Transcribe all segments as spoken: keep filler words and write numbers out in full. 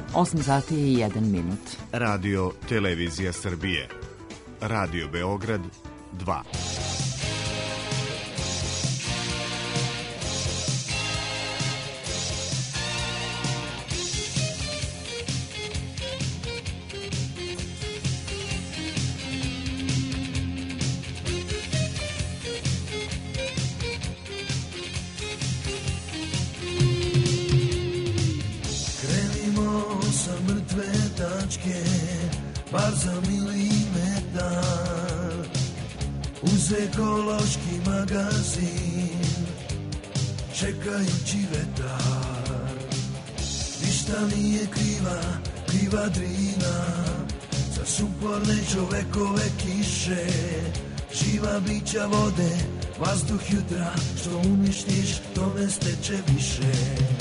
osam sati i jedan minut. Radio Televizija Srbije. Radio Beograd dva. Bar za milimetar uz ekološki magazin, čekajući vetar. Ništa nije kriva, kriva Drina, za suporne čovekove kiše. Živa bića vode, vazduh jutra, što uništiš, tome steče više.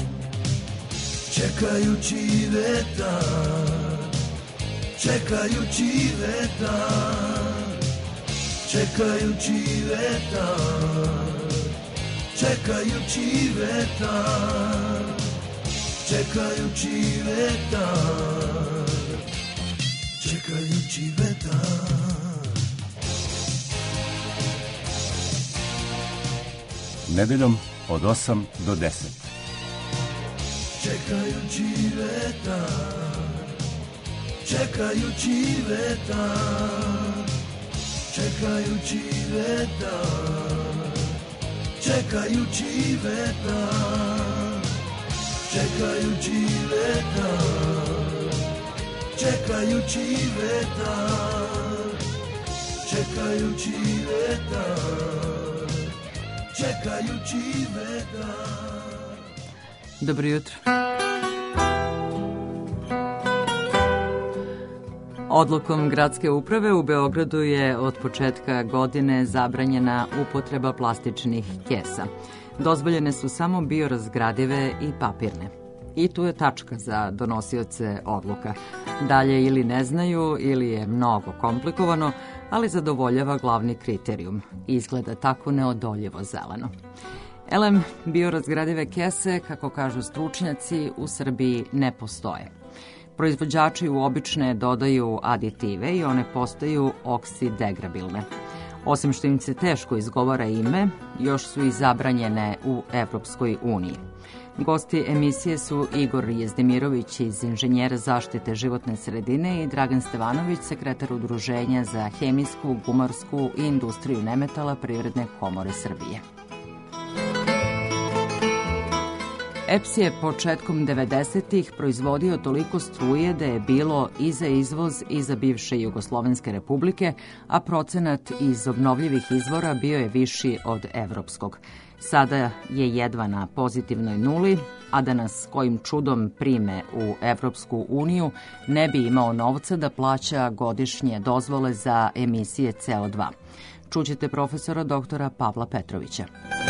Čekajući vetar, čekajući vetar, čekajući vetar, čekajući vetar, čekajući vetar, čekajući vetar. Nedeljom od osam do deset. Čekajući vetar, čekajući vetar, čekajući vetar, čekajući vetar, čekajući vetar, čekajući vetar, čekajući vetar, čekajući vetar. Dobro jutro. Odlukom gradske uprave u Beogradu je od početka godine zabranjena upotreba plastičnih kesa. Dozvoljene su samo biorazgradive i papirne. I tu je tačka za donosioce odluka. Dalje ili ne znaju ili je mnogo komplikovano, ali zadovoljava glavni kriterijum. Izgleda tako neodoljivo zeleno. Elem, biorazgradive kese, kako kažu stručnjaci, u Srbiji ne postoje. Proizvođači u obične dodaju aditive i one postaju oksidegrabilne. Osim što im se teško izgovara ime, još su i zabranjene u Evropskoj uniji. Gosti emisije su Igor Jezdimirović iz Inženjera zaštite životne sredine i Dragan Stevanović, sekretar Udruženja za hemijsku, gumarsku i industriju nemetala Privredne komore Srbije. E P S je početkom devedesetih proizvodio toliko struje da je bilo i za izvoz i za bivše Jugoslovenske republike, a procenat iz obnovljivih izvora bio je viši od evropskog. Sada je jedva na pozitivnoj nuli, a da nas kojim čudom prime u Evropsku uniju ne bi imao novca da plaća godišnje dozvole za emisije C O dva. Čućete profesora doktora Pavla Petrovića.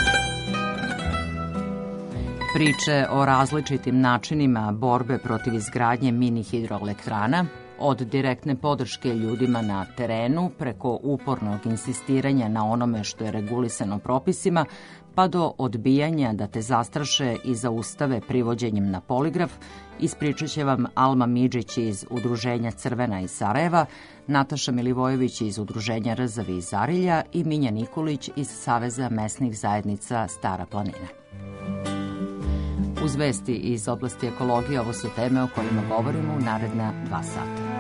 Priče o različitim načinima borbe protiv izgradnje mini hidroelektrana, od direktne podrške ljudima na terenu, preko upornog insistiranja na onome što je regulisano propisima, pa do odbijanja da te zastraše i zaustave privođenjem na poligraf, ispričat će vam Alma Midžić iz Udruženja Crvena iz Sarajeva, Nataša Milivojević iz Udruženja Rzavi iz Arilja i Minja Nikolić iz Saveza mesnih zajednica Stara planina. Uz vesti iz oblasti ekologije, ovo su teme o kojima govorimo u naredna dva sata.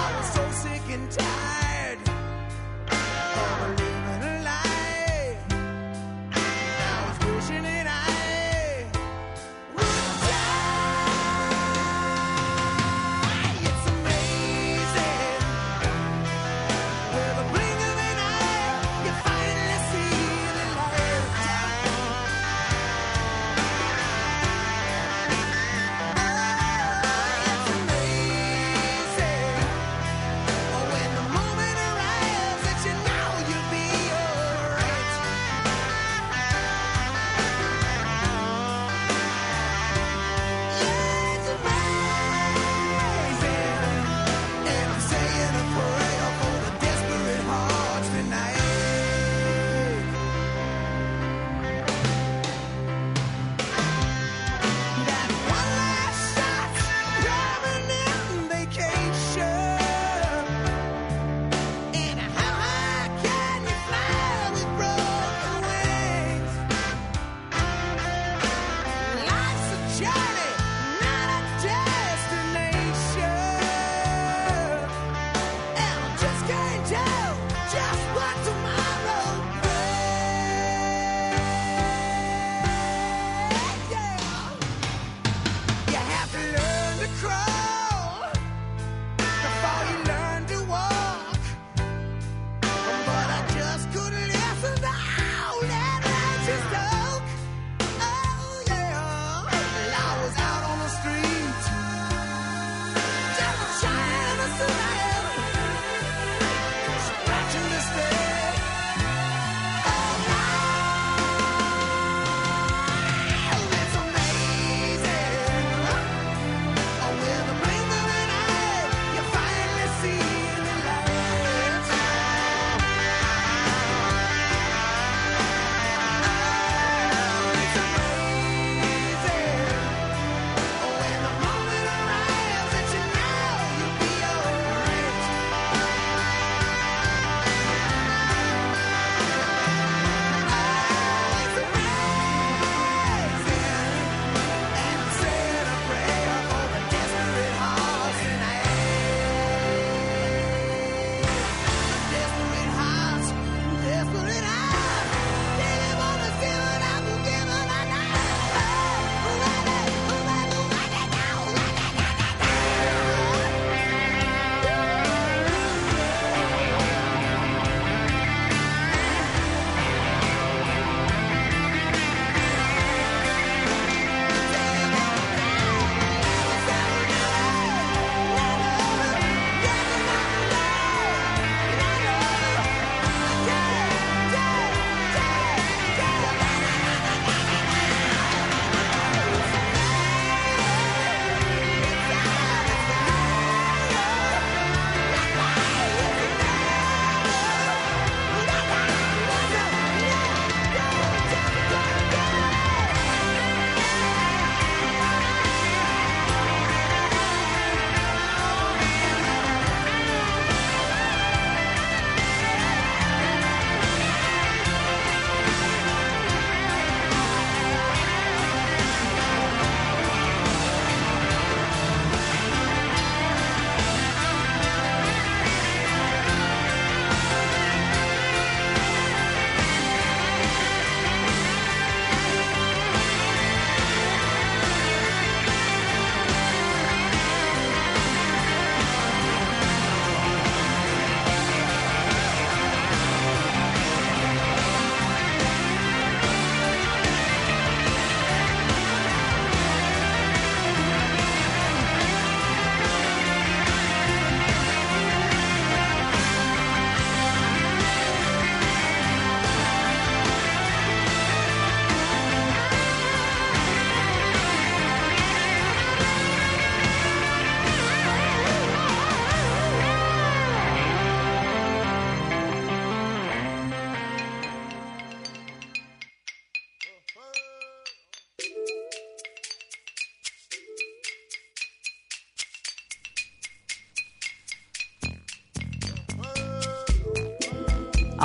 Tired of living a lie.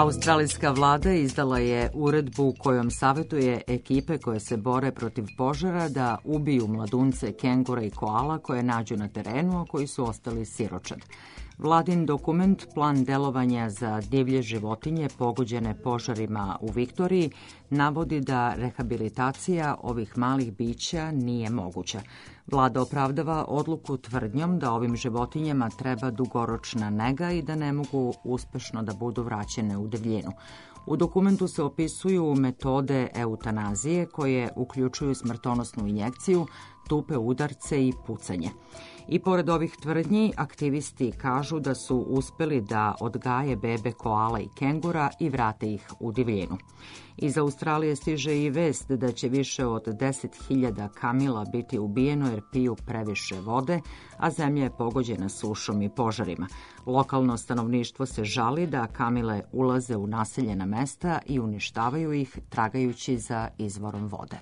Australijska vlada izdala je uredbu kojom savjetuje ekipe koje se bore protiv požara da ubiju mladunce kengura i koala koje nađu na terenu, a koji su ostali siročad. Vladin dokument, plan delovanja za divlje životinje pogođene požarima u Viktoriji, navodi da rehabilitacija ovih malih bića nije moguća. Vlada opravdava odluku tvrdnjom da ovim životinjama treba dugoročna nega i da ne mogu uspešno da budu vraćene u divljinu. U dokumentu se opisuju metode eutanazije koje uključuju smrtonosnu injekciju, tupe udarce i pucanje. I pored ovih tvrdnji, aktivisti kažu da su uspeli da odgaje bebe koala i kengura i vrate ih u divljinu. Iz Australije stiže i vest da će više od deset hiljada kamila biti ubijeno jer piju previše vode, a zemlja je pogođena sušom i požarima. Lokalno stanovništvo se žali da kamile ulaze u naseljena mesta i uništavaju ih tragajući za izvorom vode.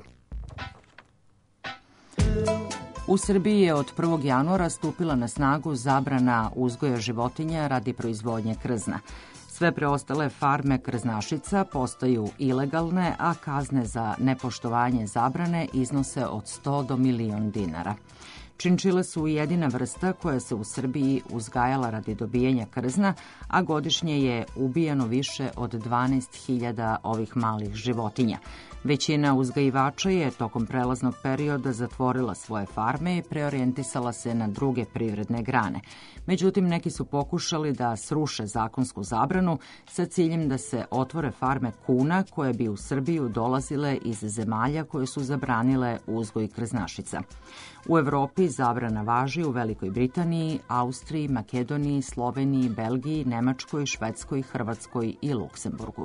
U Srbiji je od prvog januara stupila na snagu zabrana uzgoja životinja radi proizvodnje krzna. Sve preostale farme krznašica postaju ilegalne, a kazne za nepoštovanje zabrane iznose od sto do milion dinara. Činčile su jedina vrsta koja se u Srbiji uzgajala radi dobijanja krzna, a godišnje je ubijano više od dvanaest hiljada ovih malih životinja. Većina uzgajivača je tokom prelaznog perioda zatvorila svoje farme i preorijentisala se na druge privredne grane. Međutim, neki su pokušali da sruše zakonsku zabranu sa ciljem da se otvore farme kuna koje bi u Srbiju dolazile iz zemalja koje su zabranile uzgoj krznašica. U Evropi zabrana važi u Velikoj Britaniji, Austriji, Makedoniji, Sloveniji, Belgiji, Nemačkoj, Švedskoj, Hrvatskoj i Luksemburgu.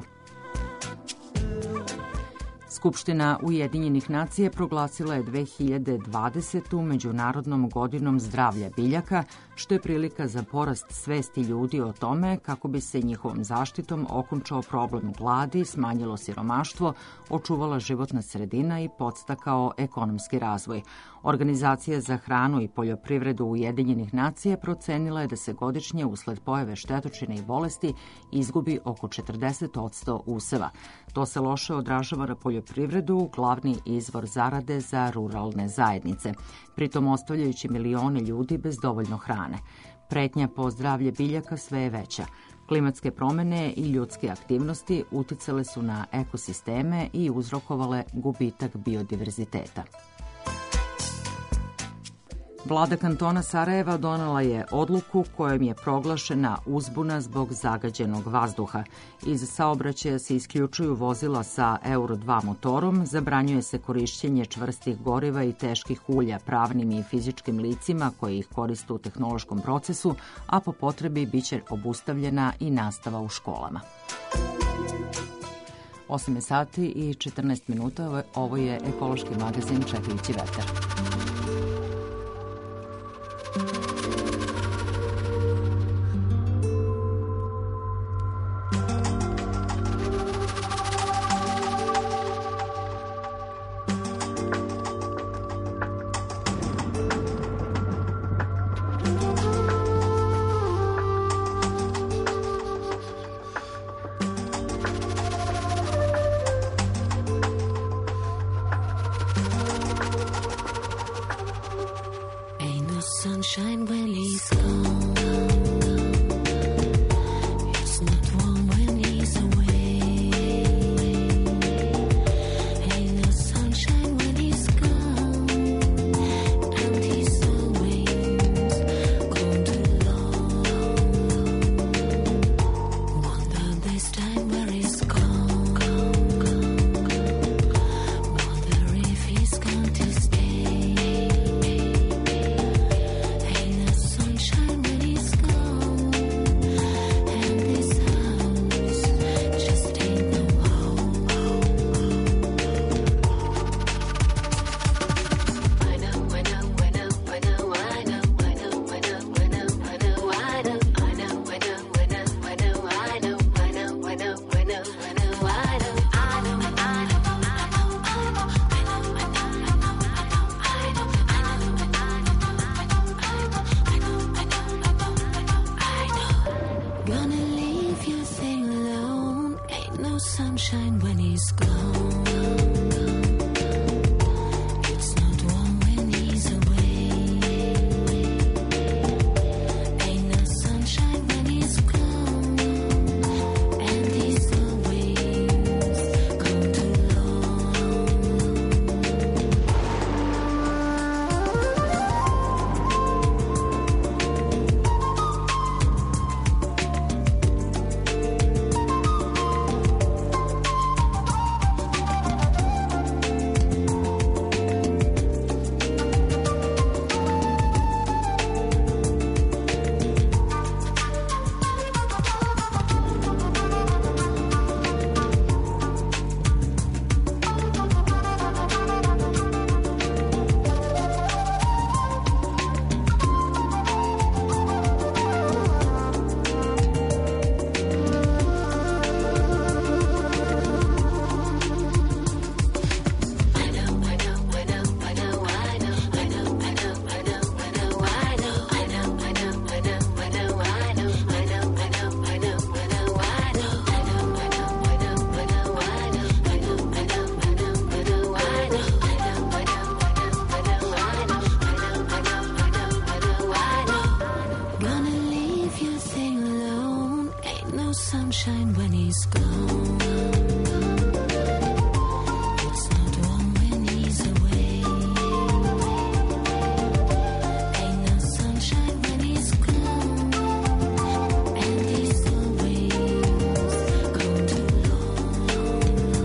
Skupština Ujedinjenih nacija proglasila je dve hiljade dvadesetu. Međunarodnom godinom zdravlja biljaka, što je prilika za porast svesti ljudi o tome kako bi se njihovom zaštitom okončao problem gladi, smanjilo siromaštvo, očuvala životna sredina i podstakao ekonomski razvoj. Organizacija za hranu i poljoprivredu Ujedinjenih nacija procenila je da se godišnje usled pojave štetočine i bolesti izgubi oko četrdeset posto useva. To se loše odražava na poljoprivredu, glavni izvor zarade za ruralne zajednice, pritom ostavljajući milione ljudi bez dovoljno hrane. Pretnja po zdravlje biljaka sve je veća. Klimatske promene i ljudske aktivnosti uticale su na ekosisteme i uzrokovale gubitak biodiverziteta. Vlada kantona Sarajeva donela je odluku kojom je proglašena uzbuna zbog zagađenog vazduha. Iz saobraćaja se isključuju vozila sa Euro dva motorom, zabranjuje se korišćenje čvrstih goriva i teških ulja pravnim i fizičkim licima koji ih koriste u tehnološkom procesu, a po potrebi biće obustavljena i nastava u školama. osam je sati i četrnaest minuta, ovo je ekološki magazin Čekajući vetar. Sunshine when he's gone. It's not warm when he's away. Ain't no sunshine when he's gone. And he's always gone too long. Wonder this time where he's gone. Wonder if he's going to stay. Sunshine. he's gone. It's not warm when he's away. Ain't no sunshine when he's gone. And he's always gone too long. Gonna leave your thing alone. Ain't no sunshine when he's gone. It's not warm when he's away. Ain't no sunshine when he's gone. And he's always gone too long.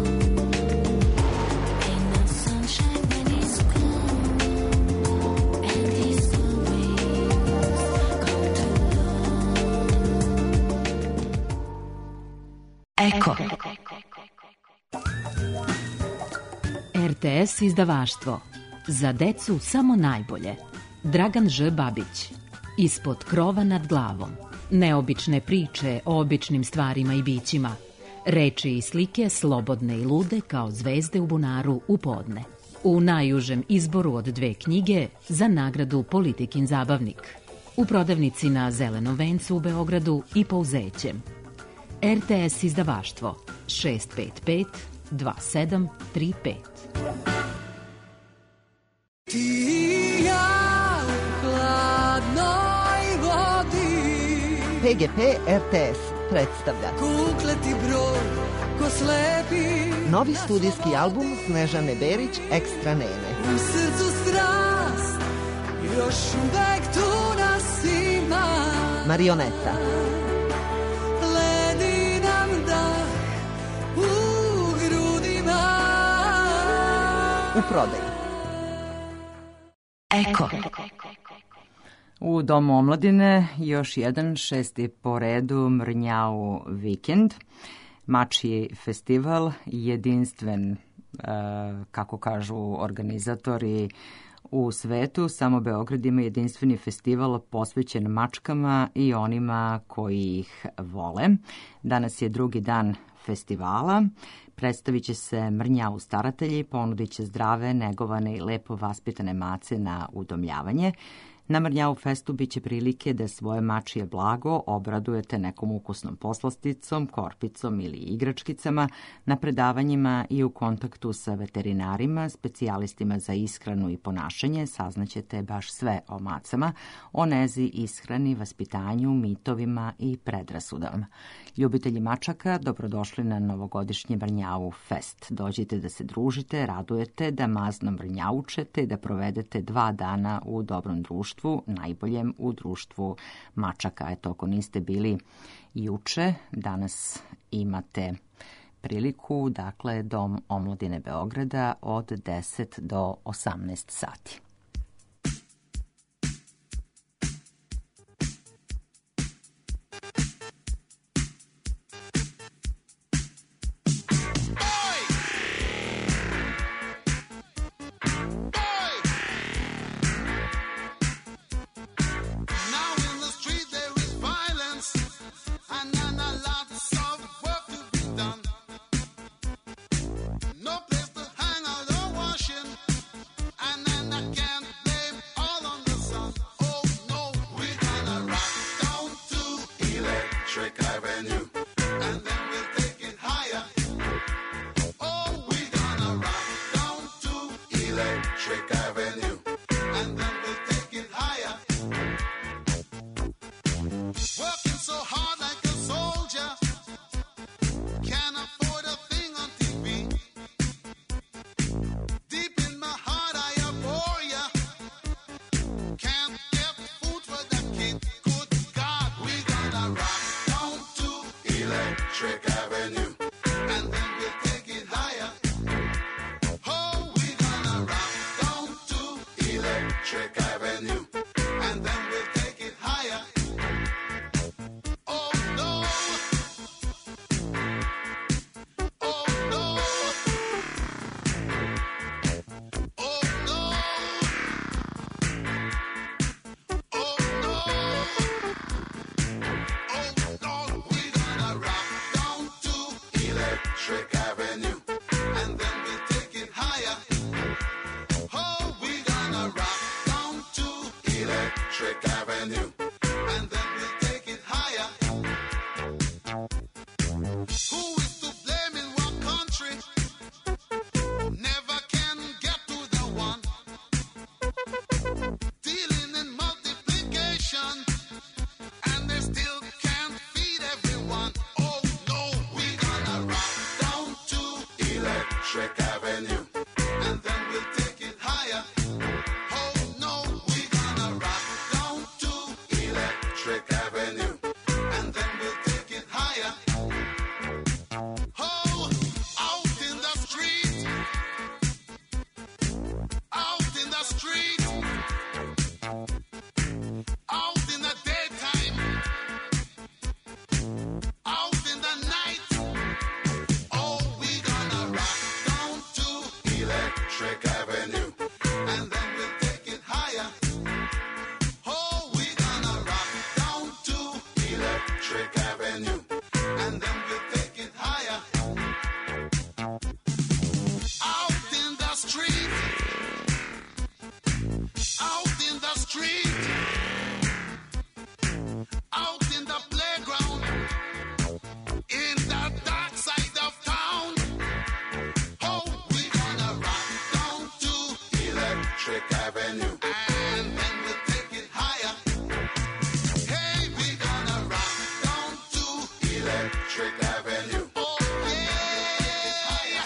Ain't no sunshine when he's gone. And he's always gone too long. Eko. R T S izdavaštvo. Za decu samo najbolje. Dragan Ž. Babić. Ispod krova nad glavom. Neobične priče o običnim stvarima i bićima. Reči i slike slobodne i lude kao zvezde u bunaru u podne. U najužem izboru od dve knjige za nagradu Politikin zabavnik. U prodavnici na Zelenom vencu u Beogradu i Pouzećem. R T S izdavaštvo šest pet pet dva sedam tri pet. Ti i ja u hladnoj vodi. P G P R T S predstavlja Kukle ti broj, ko slepi. novi studijski album Snežane Berić Ekstra Nene. U srcu strast, još uvek tu nas ima. Marioneta. Ledi nam dah u grudima. U prodaju. Eko. U Domu omladine još jedan šesti po redu Mrnjau vikend. Mačji festival, jedinstven, e, kako kažu organizatori u svetu. Samo Beograd ima jedinstveni festival posvećen mačkama i onima koji ih vole. Danas je drugi dan festivala. Predstavit će se Mrnjau staratelji, ponudit će zdrave, negovane i lepo vaspitane mace na udomljavanje. Na Mrnjau festu biće prilike da svoje mačije blago obradujete nekom ukusnom poslasticom, korpicom ili igračkicama, na predavanjima i u kontaktu sa veterinarima, specijalistima za ishranu i ponašanje. Saznaćete baš sve o macama, o nezi, ishrani, vaspitanju, mitovima i predrasudama. Ljubitelji mačaka, dobrodošli na novogodišnji Mrnjau fest. Dođite da se družite, radujete, da mazno mrnjaučete i da provedete dva dana u dobrom društvu, najboljem u društvu mačaka. Eto, ako niste bili juče, danas imate priliku, dakle, Dom omladine Beograda od deset do osamnaest sati. No place to hang out or washing, and then I can't Electric Avenue, and then we'll take it higher. Working so hard like a soldier, can't afford a thing on T V. Deep in my heart I abhor ya, can't get food for the kid. Good God, we gonna rock down to Electric Avenue, and then we'll take it higher. Oh, we gonna rock down to Electric Avenue, and then we'll take it higher. Oh no, oh no, oh no, oh no, oh no, we gonna rock down to Electric Avenue, and then we'll take it higher. Oh, we gonna rock down to Electric Avenue, and then we'll take it higher. Who is to blame in what country? Never can get to the one. Dealing in multiplication, and they still can't feed everyone. Oh no, we gonna rock down to Electric Avenue, and then we'll take it higher. Oh no, we gonna rock down to Electric Avenue, and then we'll take it higher. Oh, out in the street, out in the street, out in the daytime, out in the night. Oh, we gonna rock down to Electric Avenue, and then we'll take it higher. Oh, we gonna rock down to Electric Avenue, and then we'll take it higher. Out in the street, out in the street, out in the playground, in the dark side of town. Oh, we gonna rock down to Electric Avenue, and then we'll take it higher. Hey, we gonna rock down to Electric Avenue. Oh yeah,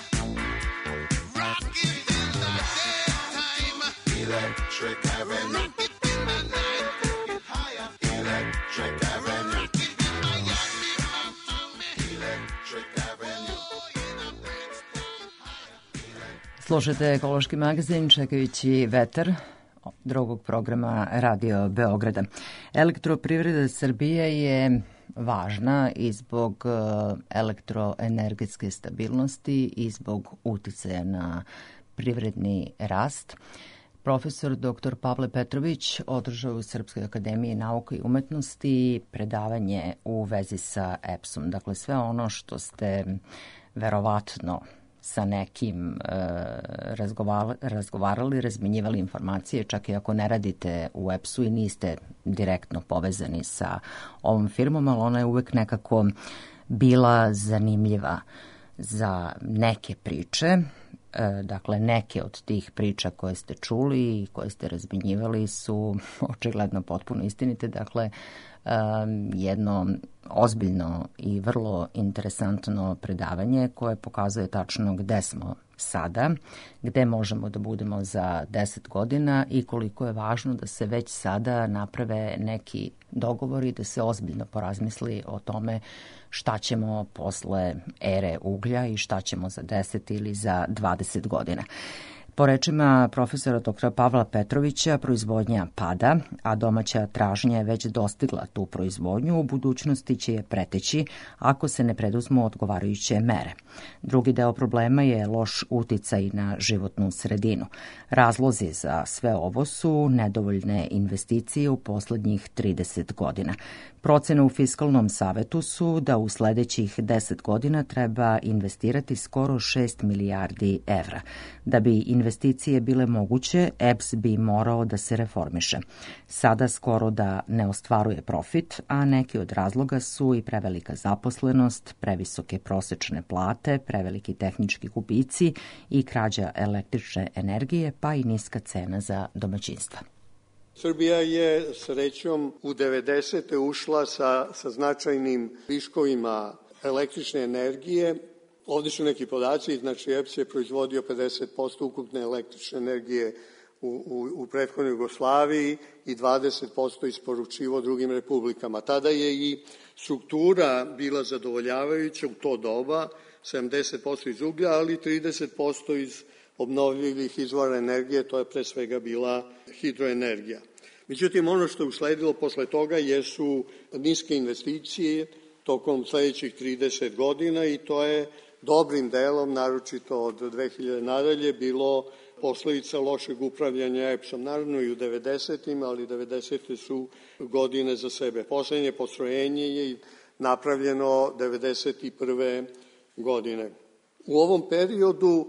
rock it in the daytime, Electric Avenue. Rock it in the night, take it higher, Electric Avenue. Rock it in Miami, Miami, Electric Avenue. Oh, in the next town higher. Slušajte Ekološki magazin čekajući vetar drugog programa Radio Beograda. Elektroprivreda Srbije je važna i zbog e, elektroenergetske stabilnosti i zbog uticaja na privredni rast. Profesor doktor Pavle Petrović održao u Srpskoj akademiji nauka i umetnosti predavanje u vezi sa E P S-om. Dakle, sve ono što ste verovatno sa nekim e, razgovarali, razgovarali, razmenjivali informacije, čak i ako ne radite u E P S-u i niste direktno povezani sa ovom firmom, ali ona je uvek nekako bila zanimljiva za neke priče. E, dakle, neke od tih priča koje ste čuli i koje ste razmenjivali su očigledno potpuno istinite. Dakle, Um, jedno ozbiljno i vrlo interesantno predavanje koje pokazuje tačno gde smo sada, gde možemo da budemo za deset godina i koliko je važno da se već sada naprave neki dogovori, da se ozbiljno porazmisli o tome šta ćemo posle ere uglja i šta ćemo za deset ili za dvadeset godina. Po rečima profesora doktora Pavla Petrovića, proizvodnja pada, a domaća tražnja je već dostigla tu proizvodnju, u budućnosti će je preteći ako se ne preduzmu odgovarajuće mere. Drugi deo problema je loš uticaj na životnu sredinu. Razlozi za sve ovo su nedovoljne investicije u poslednjih trideset godina. Procene u Fiskalnom savetu su da u sledećih deset godina treba investirati skoro šest milijardi evra. Da bi investicije investicije bile moguće, E P S bi morao da se reformiše. Sada skoro da ne ostvaruje profit, a neki od razloga su i prevelika zaposlenost, previsoke prosečne plate, preveliki tehnički gubici i krađa električne energije, pa i niska cena za domaćinstva. Srbija je srećom u devedesete ušla sa, sa značajnim viškovima električne energije. Ovde su neki podaci, znači E P S je proizvodio pedeset posto ukupne električne energije u, u, u prethodnoj Jugoslaviji i dvadeset posto isporučivo drugim republikama. Tada je i struktura bila zadovoljavajuća u to doba, sedamdeset posto iz uglja, ali trideset posto iz obnovljivih izvora energije, to je pre svega bila hidroenergija. Međutim, ono što je usledilo posle toga jesu niske investicije tokom sledećih trideset godina i to je dobrim delom, naročito od dve hiljade nadalje, bilo posledica lošeg upravljanja E P S-om. Naravno i u devedesetim, ali devedesete su godine za sebe. Poslednje postrojenje je napravljeno devedeset prve godine. U ovom periodu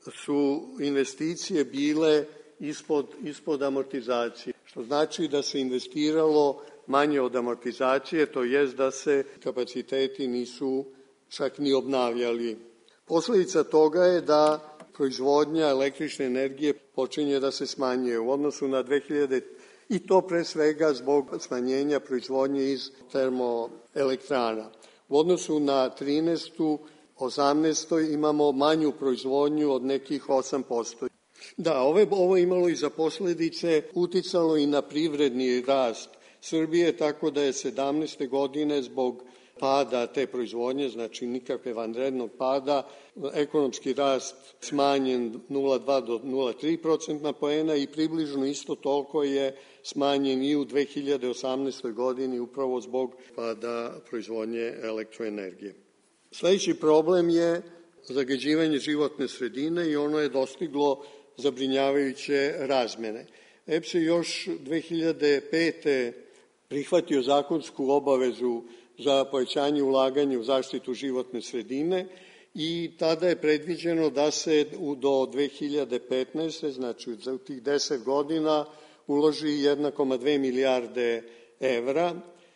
su investicije bile ispod, ispod amortizacije, što znači da se investiralo manje od amortizacije, to jest da se kapaciteti nisu čak ni obnavljali. Posledica toga je da proizvodnja električne energije počinje da se smanjuje u odnosu na dve hiljade i to pre svega zbog smanjenja proizvodnje iz termoelektrana. U odnosu na trinaestu, osamnaestu imamo manju proizvodnju od nekih osam posto. Da, ove, ovo je imalo i za posledice, uticalo i na privredni rast Srbije, tako da je sedamnaeste godine zbog pada te proizvodnje, znači nikakve vanrednog pada, ekonomski rast smanjen nula zarez dva do nula zarez tri procentna poena i približno isto toliko je smanjen i u dve hiljade osamnaestoj godini upravo zbog pada proizvodnje elektroenergije. Sledeći problem je zagađivanje životne sredine i ono je dostiglo zabrinjavajuće razmene. E P S je još dve hiljade pete prihvatio zakonsku obavezu za povećanje ulaganja u zaštitu životne sredine i tada je predviđeno da se do dve hiljade petnaeste. znači za tih deset godina, uloži jedna zarez dve milijarde evra.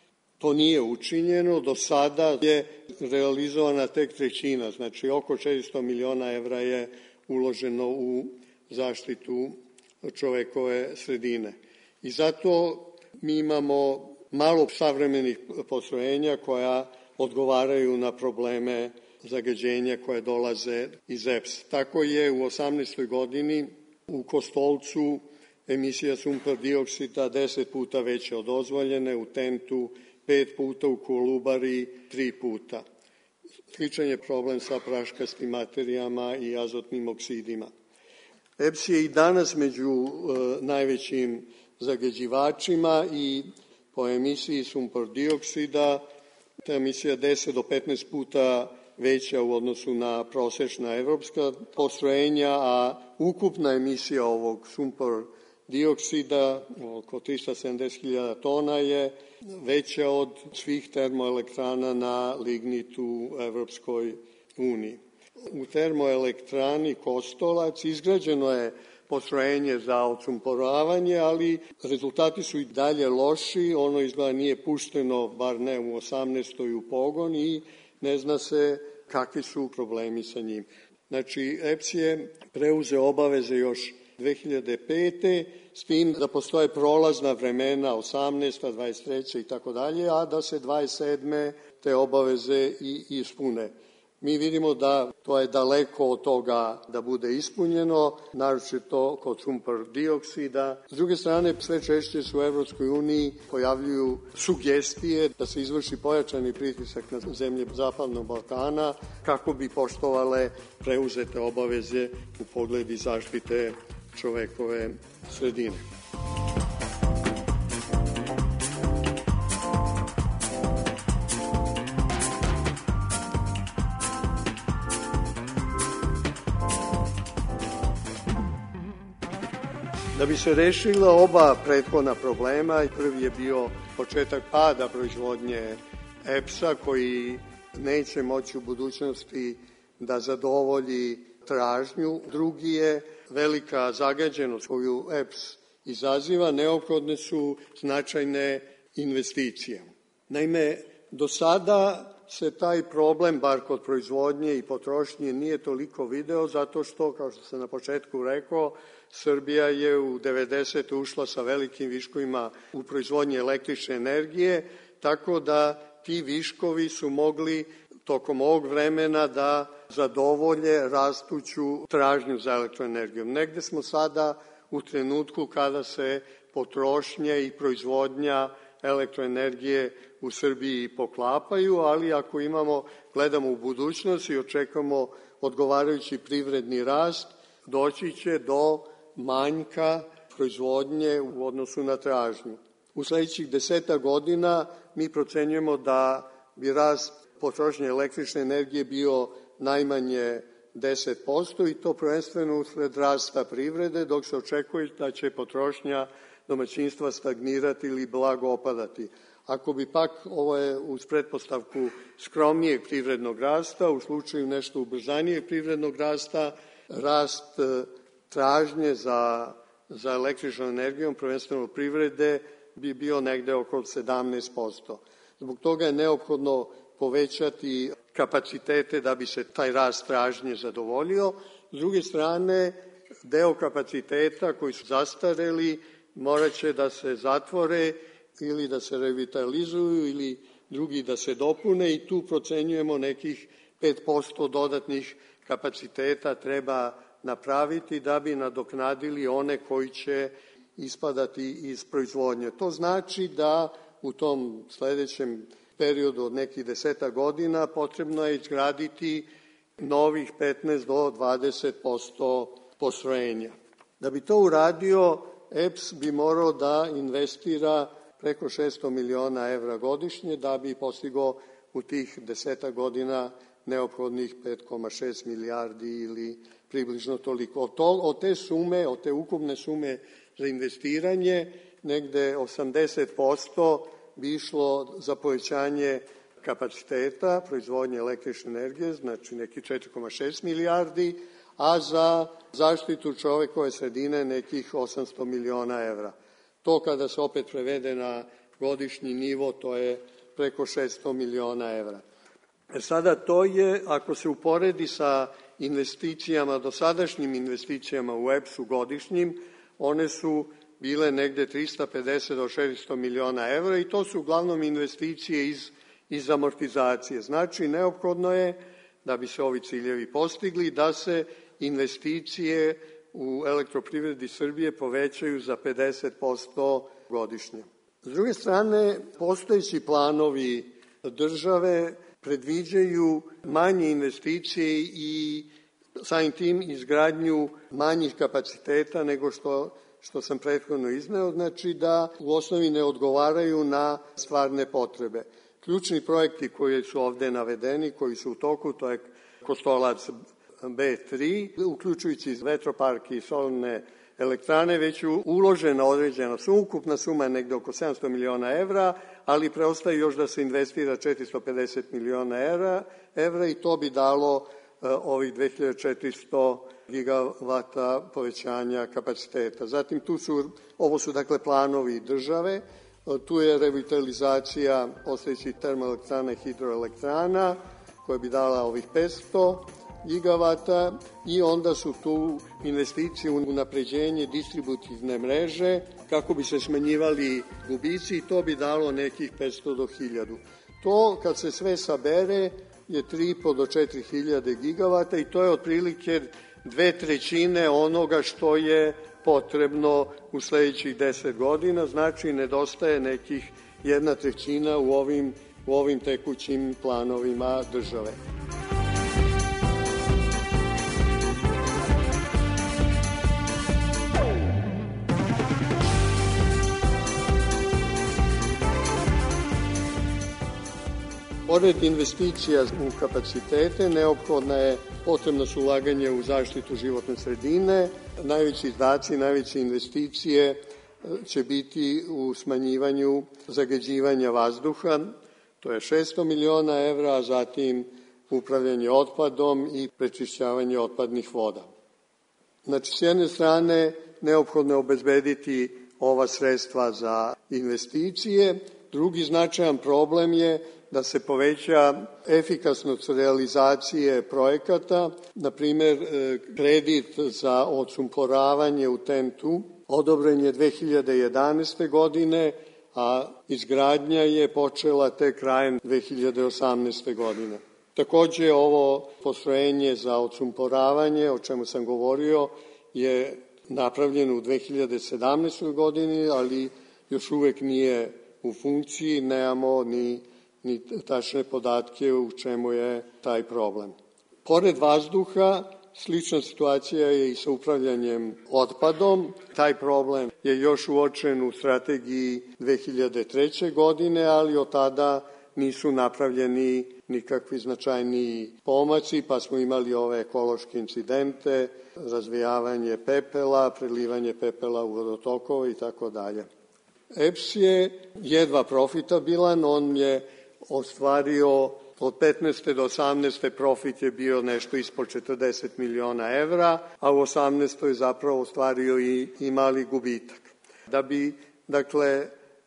To nije učinjeno, do sada je realizovana tek trećina, znači oko četiristo miliona evra je uloženo u zaštitu čovekove sredine. I zato mi imamo malo savremenih postrojenja koja odgovaraju na probleme zagađenja koje dolaze iz E P S. Tako je u osamnaestoj godini u Kostolcu emisija sumpor dioksida deset puta veća od dozvoljene, u Tentu pet puta, u Kolubari tri puta. Sličan je problem sa praškastim materijama i azotnim oksidima. E P S je i danas među e, najvećim zagađivačima i po emisiji sumpor dioksida, ta emisija deset do petnaest puta veća u odnosu na prosečna evropska postrojenja, a ukupna emisija ovog sumpor dioksida, oko trista sedamdeset hiljada tona, je veća od svih termoelektrana na lignit u Evropskoj uniji. U termoelektrani Kostolac izgrađeno je postrojenje za odsumporavanje, ali rezultati su i dalje loši, ono izgleda nije pušteno, bar ne u osamnaestoj u pogon i ne zna se kakvi su problemi sa njim. Znači, E P S je preuzeo obaveze još dve hiljade pete. s tim da postoje prolazna vremena osamnaesta, dvadeset treća i tako dalje, a da se dvadeset sedme te obaveze i ispune. Mi vidimo da to je daleko od toga da bude ispunjeno, naročito kod sumpor dioksida. S druge strane, sve češće se u Evropskoj uniji pojavljuju sugestije da se izvrši pojačani pritisak na zemlje Zapadnog Balkana kako bi poštovale preuzete obaveze u pogledu zaštite čovekove sredine. Da bi se rešila oba prethodna problema, prvi je bio početak pada proizvodnje E P S-a koji neće moći u budućnosti da zadovolji tražnju. Drugi je velika zagađenost koju E P S izaziva, neophodne su značajne investicije. Naime, do sada se taj problem, bar kod proizvodnje i potrošnje, nije toliko video, zato što, kao što sam na početku rekao, Srbija je u devedesete ušla sa velikim viškovima u proizvodnje električne energije, tako da ti viškovi su mogli tokom ovog vremena da zadovolje rastuću tražnju za elektroenergijom. Negde smo sada u trenutku kada se potrošnja i proizvodnja elektroenergije u Srbiji poklapaju, ali ako imamo, gledamo u budućnost i očekujemo odgovarajući privredni rast, doći će do manjka proizvodnje u odnosu na tražnju. U sledećih deseta godina mi procenjujemo da bi rast potrošnje električne energije bio najmanje deset posto i to prvenstveno usled rasta privrede, dok se očekuje da će potrošnja domaćinstva stagnirati ili blago opadati. Ako bi pak, ovo je uz pretpostavku skromnijeg privrednog rasta, u slučaju nešto ubrzanijeg privrednog rasta, rast tražnje za, za električnom energijom, prvenstveno privrede, bi bio negde oko sedamnaest posto. Zbog toga je neophodno povećati kapacitete da bi se taj rast tražnje zadovoljio. S druge strane, deo kapaciteta koji su zastareli morat će da se zatvore ili da se revitalizuju ili drugi da se dopune i tu procenjujemo nekih pet posto dodatnih kapaciteta treba napraviti da bi nadoknadili one koji će ispadati iz proizvodnje. To znači da u tom sledećem periodu od nekih deseta godina potrebno je izgraditi novih petnaest do dvadeset posto postrojenja. Da bi to uradio, E P S bi morao da investira preko šesto miliona evra godišnje da bi postigao u tih deseta godina neophodnih pet zarez šest milijardi ili približno toliko. Od, to, od te sume, od te ukupne sume za investiranje, negde osamdeset posto bi išlo za povećanje kapaciteta proizvodnje električne energije, znači neki četiri zarez šest milijardi, a za zaštitu čovekove sredine nekih osamsto miliona evra. To kada se opet prevede na godišnji nivo, to je preko šesto miliona evra. E sada to je, ako se uporedi sa investicijama, dosadašnjim investicijama u E P S-u godišnjim, one su bile negde trista pedeset do šesto miliona evra i to su uglavnom investicije iz, iz amortizacije. Znači, neophodno je, da bi se ovi ciljevi postigli, da se investicije u elektroprivredi Srbije povećaju za pedeset posto godišnje. S druge strane, postojeći planovi države predviđaju manje investicije i samim tim izgradnju manjih kapaciteta nego što, što sam prethodno izneo, znači da u osnovi ne odgovaraju na stvarne potrebe. Ključni projekti koji su ovde navedeni, koji su u toku, to je Kostolac B tri, uključujući vetropark i solarne elektrane, već je uložena određena suma, ukupna suma je negde oko sedamsto miliona evra, ali preostaje još da se investira četiristo pedeset miliona evra i to bi dalo uh, ovih dve hiljade četiristo gigavata povećanja kapaciteta. Zatim tu su, ovo su dakle planovi države, uh, tu je revitalizacija postojećih termoelektrana i hidroelektrana koja bi dala ovih petsto gigavata i onda su tu investicije u napređenje distributivne mreže kako bi se smanjivali gubici i to bi dalo nekih petsto do hiljadu. To kad se sve sabere je tri i po do četiri hiljade gigavata i to je otprilike dve trećine onoga što je potrebno u sledećih deset godina, znači nedostaje nekih jedna trećina u ovim, u ovim tekućim planovima države. Pored investicija u kapacitete, neophodna je potrebno su ulaganje u zaštitu životne sredine. Najveći izdaci, najveće investicije će biti u smanjivanju zagađivanja vazduha, to je šesto miliona evra, a zatim upravljanje otpadom i prečišćavanje otpadnih voda. Znači, s jedne strane, neophodno je obezbediti ova sredstva za investicije. Drugi značajan problem je da se poveća efikasnost realizacije projekata. Na primjer, kredit za odsumporavanje u T E N T-u odobren je dve hiljade jedanaeste. godine, a izgradnja je počela tek krajem dve hiljade osamnaeste. godine. Takođe, ovo postrojenje za odsumporavanje, o čemu sam govorio, je napravljeno u dve hiljade sedamnaestoj. godini, ali još uvek nije u funkciji, nemamo ni, ni tačne podatke u čemu je taj problem. Pored vazduha, slična situacija je i sa upravljanjem otpadom. Taj problem je još uočen u strategiji dve hiljade treće. godine, ali od tada nisu napravljeni nikakvi značajniji pomaci, pa smo imali ove ekološke incidente, razvijavanje pepela, prelivanje pepela u vodotokove i tako dalje. E P S je jedva profitabilan, on je ostvario od petnaeste do osamnaeste. profit je bio nešto ispod četrdeset miliona evra, a u osamnaestoj zapravo ostvario i, i mali gubitak. Da bi, dakle,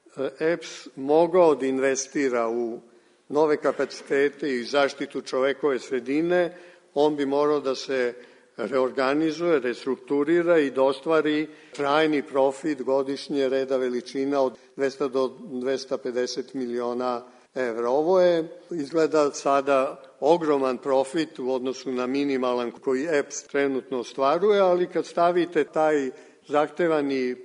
E P S mogao da investira u nove kapacitete i zaštitu čovekove sredine, on bi morao da se reorganizuje, restrukturira i da ostvari trajni profit godišnje reda veličina od dvesta do dvesta pedeset miliona evra. Ovo je izgleda sada ogroman profit u odnosu na minimalan koji E P S trenutno ostvaruje, ali kad stavite taj zahtevani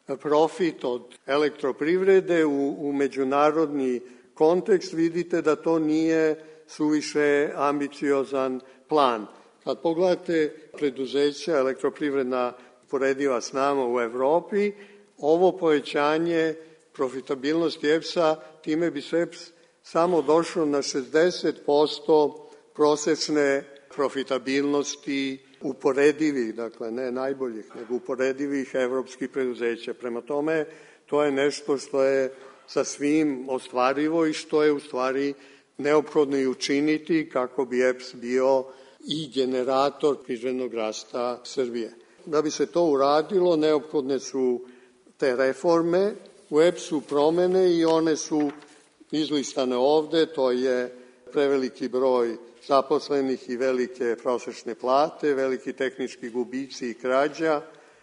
profit od elektroprivrede u, u međunarodni kontekst, vidite da to nije suviše ambiciozan plan. Kad pogledate preduzeća elektroprivredna porediva s nama u Evropi, ovo povećanje profitabilnosti E P S-a, time bi se E P S samo došlo na šezdeset posto prosečne profitabilnosti uporedivih, dakle ne najboljih, nego uporedivih evropskih preduzeća. Prema tome, to je nešto što je sasvim ostvarivo i što je u stvari neophodno i učiniti kako bi E P S bio i generator privrednog rasta Srbije. Da bi se to uradilo, neophodne su te reforme u E P S-u, promene, i one su izlistane ovde. To je preveliki broj zaposlenih i velike prosečne plate, veliki tehnički gubici i krađa.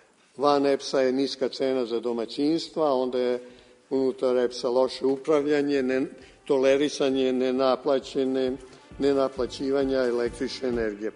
Van E P S-a je niska cena za domaćinstva, onda je unutar E P S-a loše upravljanje, ne, tolerisanje nenaplaćene, nenaplaćivanja električne energije.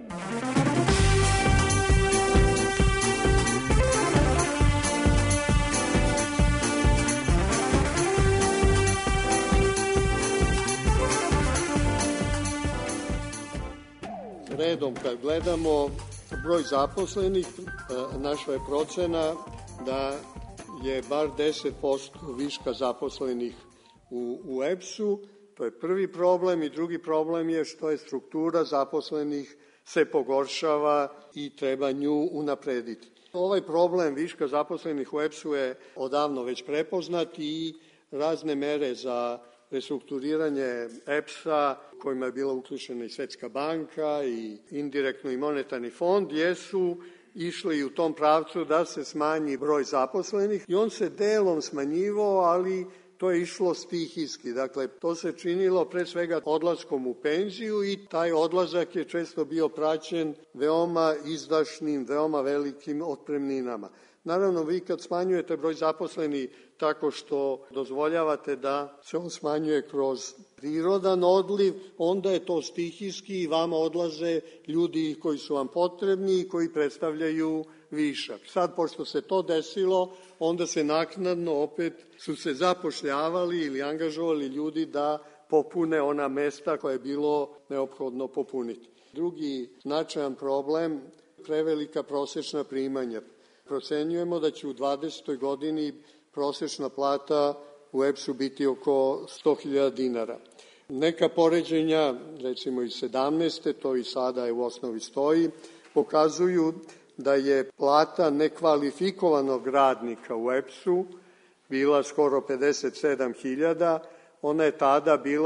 Redom kad gledamo broj zaposlenih, naša je procena da je bar deset posto viška zaposlenih u, u E P S-u. To je prvi problem, i drugi problem je što je struktura zaposlenih se pogoršava i treba nju unaprediti. Ovaj problem viška zaposlenih u E P S-u je odavno već prepoznat i razne mere za restrukturiranje E P S-a, kojima je bila uključena i Svetska banka i indirektno i monetarni fond, jesu išli u tom pravcu da se smanji broj zaposlenih, i on se delom smanjivao, ali to je išlo stihijski. Dakle, to se činilo pre svega odlaskom u penziju, i taj odlazak je često bio praćen veoma izdašnim, veoma velikim otpremninama. Naravno, vi kad smanjujete broj zaposlenih tako što dozvoljavate da se on smanjuje kroz prirodan odliv, onda je to stihijski i vama odlaze ljudi koji su vam potrebni i koji predstavljaju višak. Sad, pošto se to desilo, onda se naknadno opet su se zapošljavali ili angažovali ljudi da popune ona mesta koje je bilo neophodno popuniti. Drugi značajan problem, prevelika prosečna primanja. Procenjujemo da će u dvadesetoj godini prosečna plata u E P S-u biti oko sto hiljada dinara. Neka poređenja, recimo iz sedamnaeste, to i sada je u osnovi stoji, pokazuju da je plata nekvalifikovanog radnika u E P S-u bila skoro pedeset sedam hiljada, ona je tada bila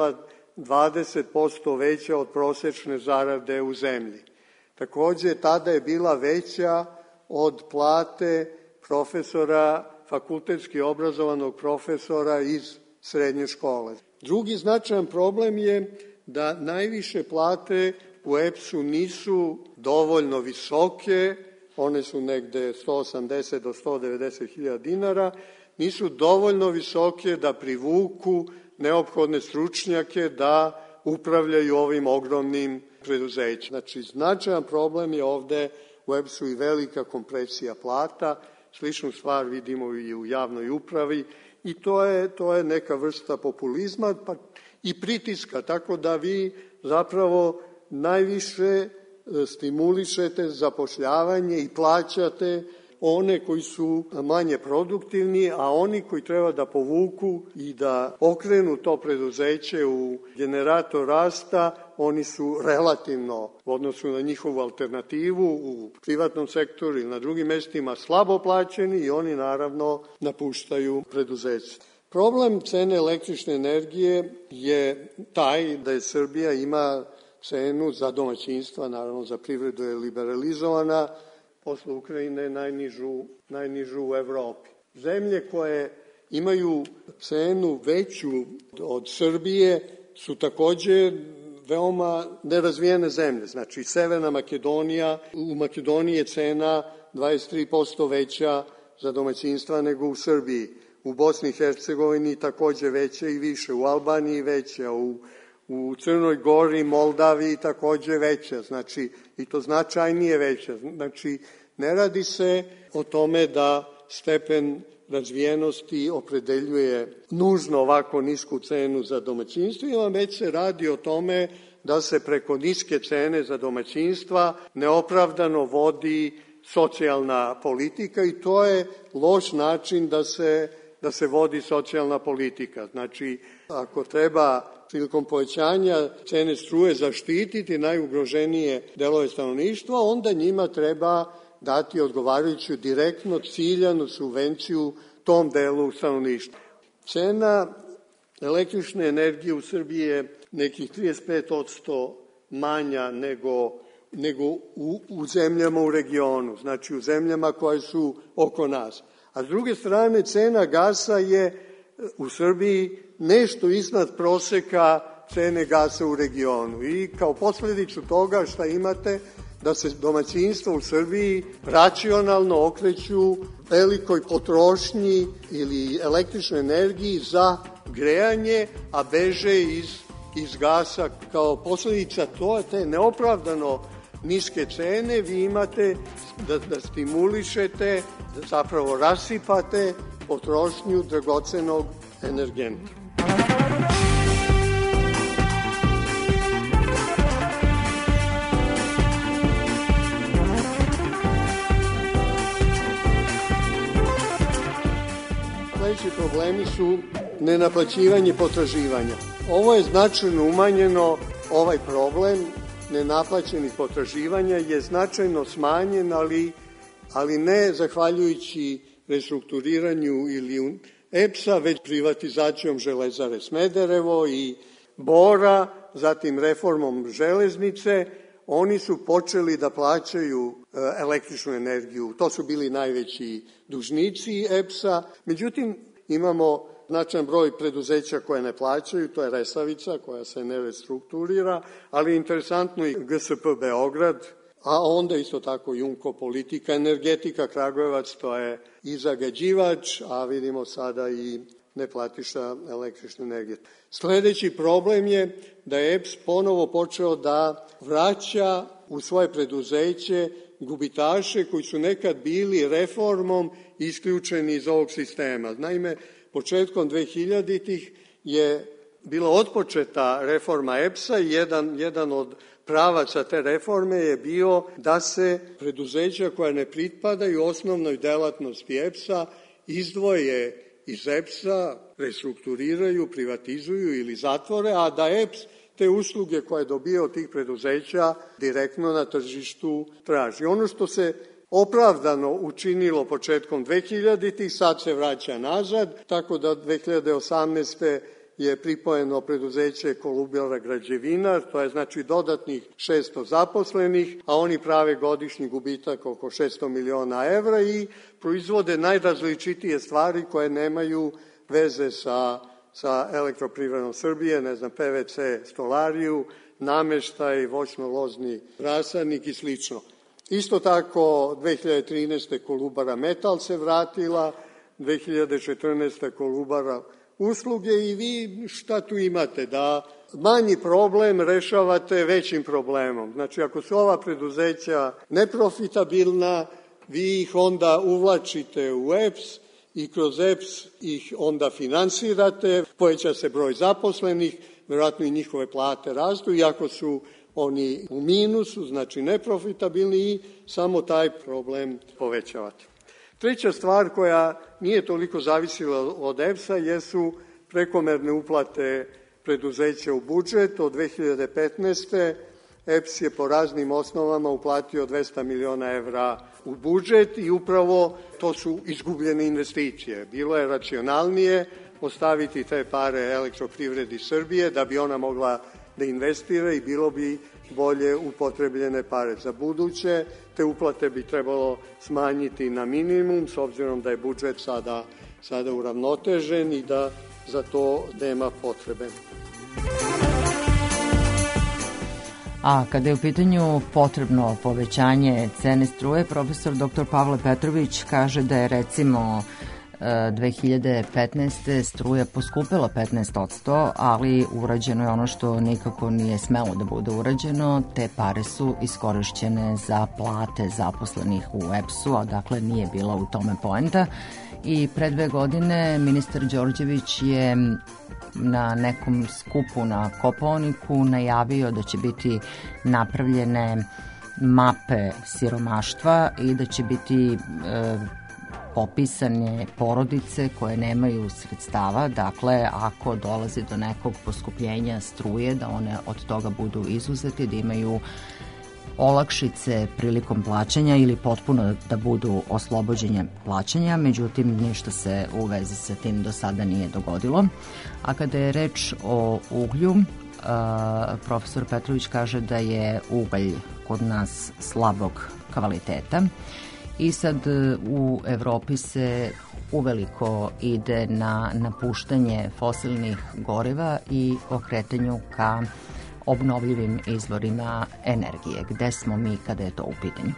dvadeset posto veća od prosečne zarade u zemlji. Takođe, tada je bila veća od plate profesora, fakultetski obrazovanog profesora iz srednje škole. Drugi značajan problem je da najviše plate u E P S-u nisu dovoljno visoke, one su negde sto osamdeset do sto devedeset hiljada dinara, nisu dovoljno visoke da privuku neophodne stručnjake da upravljaju ovim ogromnim preduzećima. Znači, značajan problem je ovde u E P S-u i velika kompresija plata, sličnu stvar vidimo i u javnoj upravi i to je, to je neka vrsta populizma pa i pritiska, tako da vi zapravo najviše stimulišete zapošljavanje i plaćate one koji su manje produktivni, a oni koji treba da povuku i da okrenu to preduzeće u generator rasta, oni su relativno u odnosu na njihovu alternativu u privatnom sektoru ili na drugim mestima slabo plaćeni i oni naravno napuštaju preduzeće. Problem cene električne energije je taj da je Srbija ima cenu za domaćinstva, naravno za privredu je liberalizovana, posle Ukrajine najnižu, najnižu u Evropi. Zemlje koje imaju cenu veću od Srbije su takođe veoma nerazvijene zemlje. Znači, Severna Makedonija, u Makedoniji je cena dvadeset tri posto veća za domaćinstva nego u Srbiji. U Bosni i Hercegovini takođe veća i više, u Albaniji veća, u U Crnoj Gori, Moldaviji takođe veća, znači i to značajnije veća. Znači, ne radi se o tome da stepen razvijenosti opredeljuje nužno ovako nisku cenu za domaćinstvo, već se radi o tome da se preko niske cene za domaćinstva neopravdano vodi socijalna politika i to je loš način da se, da se vodi socijalna politika. Znači, ako treba prilikom povećanja cene struje zaštititi najugroženije delove stanovništva, onda njima treba dati odgovarajuću direktno ciljanu subvenciju tom delu stanovništva. Cena električne energije u Srbiji je nekih trideset pet posto manja nego, nego u, u zemljama u regionu, znači u zemljama koje su oko nas. A s druge strane, cena gasa je u Srbiji nešto iznad proseka cene gasa u regionu. I kao posledicu toga šta imate, da se domaćinstva u Srbiji racionalno okreću velikoj potrošnji ili električnoj energiji za grejanje, a beže iz, iz gasa. Kao posledica to je te neopravdano niske cene, vi imate da, da stimulišete, da zapravo rasipate potrošnju dragocenog energenta. Sledeći problemi su nenaplaćivanje potraživanja. Ovo je značajno umanjeno, ovaj problem nenaplaćenih potraživanja je značajno smanjen, ali, ali ne zahvaljujući restrukturiranju ili E P S-a, već privatizacijom Železare Smederevo i Bora, zatim reformom železnice, oni su počeli da plaćaju električnu energiju. To su bili najveći dužnici E P S-a. Međutim, imamo značajan broj preduzeća koje ne plaćaju, to je Resavica koja se ne restrukturira, ali interesantno i G S P Beograd, a onda isto tako Jumko Politika, Energetika Kragujevac, to je i zagađivač, a vidimo sada i neplatiša električne energije. Sledeći problem je da je E P S ponovo počeo da vraća u svoje preduzeće gubitaše koji su nekad bili reformom isključeni iz ovog sistema. Naime, početkom dvehiljaditih je bila otpočeta reforma E P S-a i jedan, jedan od pravaca te reforme je bio da se preduzeća koja ne pripadaju osnovnoj delatnosti E P S-a izdvoje iz E P S-a, restrukturiraju, privatizuju ili zatvore, a da E P S te usluge koje dobije od tih preduzeća direktno na tržištu traži. Ono što se opravdano učinilo početkom dvehiljaditih, sad se vraća nazad, tako da dve hiljade osamnaeste je pripojeno preduzeće Kolubara građevinar, to je znači dodatnih šesto zaposlenih, a oni prave godišnji gubitak oko šesto miliona evra i proizvode najrazličitije stvari koje nemaju veze sa, sa Elektroprivredom Srbije, ne znam, P V C stolariju, nameštaj, voćno-lozni rasadnik i slično. Isto tako, dve hiljade trinaeste. Kolubara Metal se vratila, dve hiljade četrnaeste. Kolubara usluge i vi šta tu imate? Da manji problem rešavate većim problemom. Znači, ako su ova preduzeća neprofitabilna, vi ih onda uvlačite u E P S i kroz E P S ih onda finansirate, poveća se broj zaposlenih, vjerojatno i njihove plate rastu, iako su oni u minusu, znači neprofitabilni i samo taj problem povećavate. Treća stvar koja nije toliko zavisila od E P S-a jesu prekomerne uplate preduzeća u budžet. Od dve hiljade petnaeste. E P S je po raznim osnovama uplatio dvesta miliona evra u budžet i upravo to su izgubljene investicije. Bilo je racionalnije ostaviti te pare Elektroprivredi Srbije da bi ona mogla da investira i bilo bi bolje upotrebljene pare za buduće. Te uplate bi trebalo smanjiti na minimum s obzirom da je budžet sada, sada uravnotežen i da za to nema potrebe. A kada je u pitanju potrebno povećanje cene struje, profesor doktor Pavle Petrović kaže da je recimo dve hiljade petnaeste. struja poskupila petnaest posto, ali urađeno je ono što nikako nije smelo da bude urađeno. Te pare su iskorišćene za plate zaposlenih u E P S-u, a dakle nije bila u tome poenta. I pre dve godine ministar Đorđević je na nekom skupu na Kopaoniku najavio da će biti napravljene mape siromaštva i da će biti e, popisane porodice koje nemaju sredstava, dakle ako dolazi do nekog poskupljenja struje da one od toga budu izuzeti, da imaju olakšice prilikom plaćanja ili potpuno da budu oslobođenje plaćanja, međutim ništa se u vezi sa tim do sada nije dogodilo. A kada je reč o uglju, profesor Petrović kaže da je ugalj kod nas slabog kvaliteta i sad u Evropi se uveliko ide na napuštanje fosilnih goriva i okretanju ka obnovljivim izvorima energije. Gde smo mi kada je to u pitanju?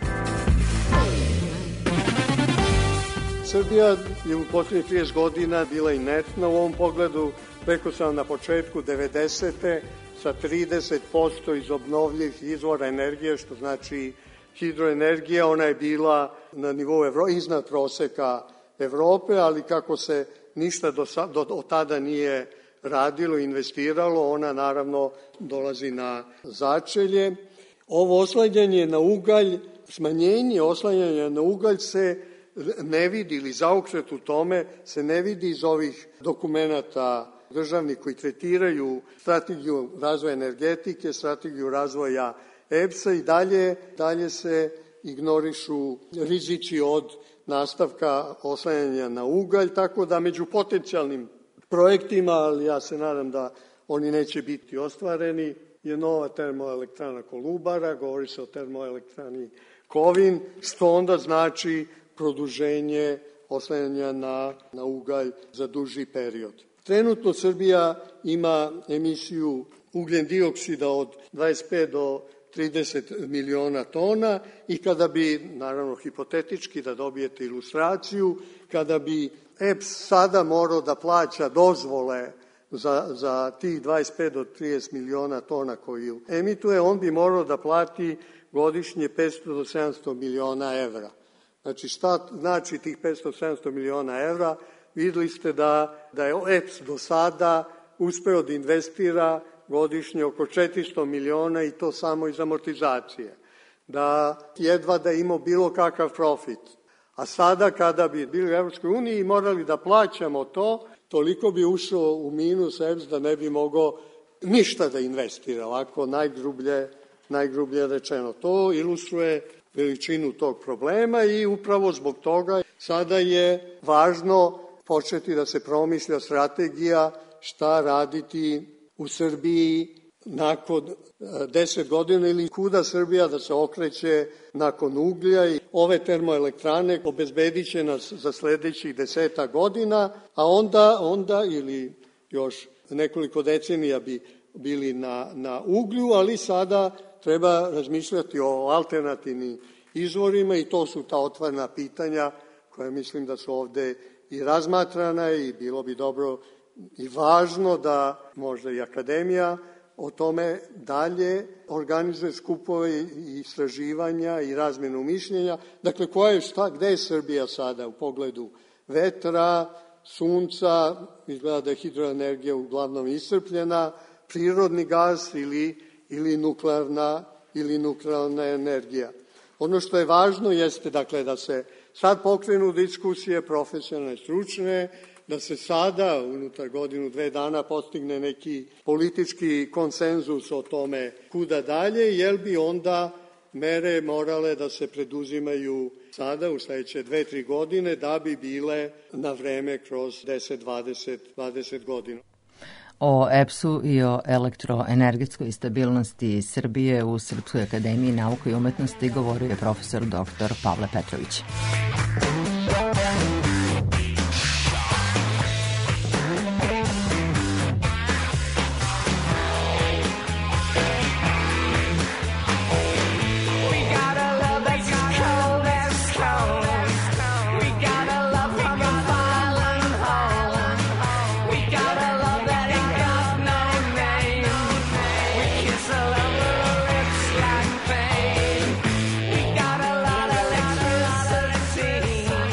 Srbija je u posljednjih trideset godina bila inertna u ovom pogledu. Rekao sam na početku devedesete. sa trideset posto iz obnovljivih izvora energije, što znači hidroenergija, ona je bila na nivou Evro, iznad proseka Evrope, ali kako se ništa do, do, do tada nije radilo, investiralo, ona naravno dolazi na začelje. Ovo oslanjanje na ugalj, smanjenje oslanjanja na ugalj se ne vidi ili zaokret u tome se ne vidi iz ovih dokumenata državnih koji tretiraju strategiju razvoja energetike, strategiju razvoja E P S-a i dalje, dalje se ignorišu rizici od nastavka oslanjanja na ugalj, tako da među potencijalnim projektima, ali ja se nadam da oni neće biti ostvareni, je nova termoelektrana Kolubara, govori se o termoelektrani Kovin, što onda znači produženje oslanjanja na, na ugalj za duži period. Trenutno Srbija ima emisiju ugljen dioksida od dvadeset pet do trideset miliona tona i kada bi, naravno hipotetički da dobijete ilustraciju, kada bi E P S sada morao da plaća dozvole za, za tih dvadeset pet do trideset miliona tona koju emituje, on bi morao da plati godišnje petsto do sedamsto miliona evra. Znači šta znači tih petsto do sedamsto miliona evra? Videli ste da, da je E P S do sada uspeo da investira godišnje oko četiristo miliona i to samo iz amortizacije. Da jedva da imao bilo kakav profit. A sada kada bi bili u Evropskoj uniji i morali da plaćamo to, toliko bi ušao u minus E P S da ne bi mogao ništa da investira, ovako najgrublje, najgrublje rečeno. To ilustruje veličinu tog problema i upravo zbog toga sada je važno početi da se promišlja strategija šta raditi u Srbiji nakon deset godina ili kuda Srbija da se okreće nakon uglja i ove termoelektrane obezbedit će nas za sledećih deseta godina, a onda, onda ili još nekoliko decenija bi bili na, na uglju, ali sada treba razmišljati o alternativnim izvorima i to su ta otvorena pitanja koja mislim da su ovde i razmatrana i bilo bi dobro i važno da možda i akademija o tome dalje organizuje skupove i istraživanja i razmenu mišljenja. Dakle, koja je šta, gde je Srbija sada u pogledu vetra, sunca, izgleda da je hidroenergija uglavnom iscrpljena, prirodni gas ili, ili, nuklearna, ili nuklearna energija. Ono što je važno jeste dakle, da se sad pokrenu diskusije profesionalne, stručne, da se sada unutar godinu, dve dana postigne neki politički konsenzus o tome kuda dalje, jer bi onda mere morale da se preduzimaju sada u sledeće dve, tri godine da bi bile na vreme kroz deset, dvadeset, dvadeset godina. O E P S-u i o elektroenergetskoj stabilnosti Srbije u Srpskoj akademiji nauke i umetnosti govorio je profesor doktor Pavle Petrović. We got a lot of electricity.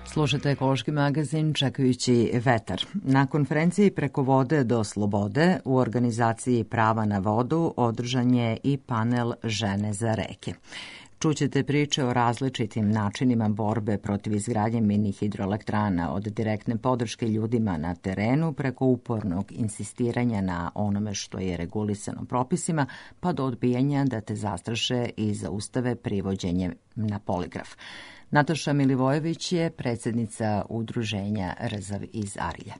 Slušate ekološki magazin Čekajući vetar. Na konferenciji Preko vode do slobode u organizaciji Prava na vodu održan je i panel Žene za reke. Čućete priče o različitim načinima borbe protiv izgradnje mini hidroelektrana, od direktne podrške ljudima na terenu preko upornog insistiranja na onome što je regulisano propisima, pa do odbijanja da te zastraše i zaustave privođenje na poligraf. Nataša Milivojević je predsjednica udruženja Rzav iz Arilja.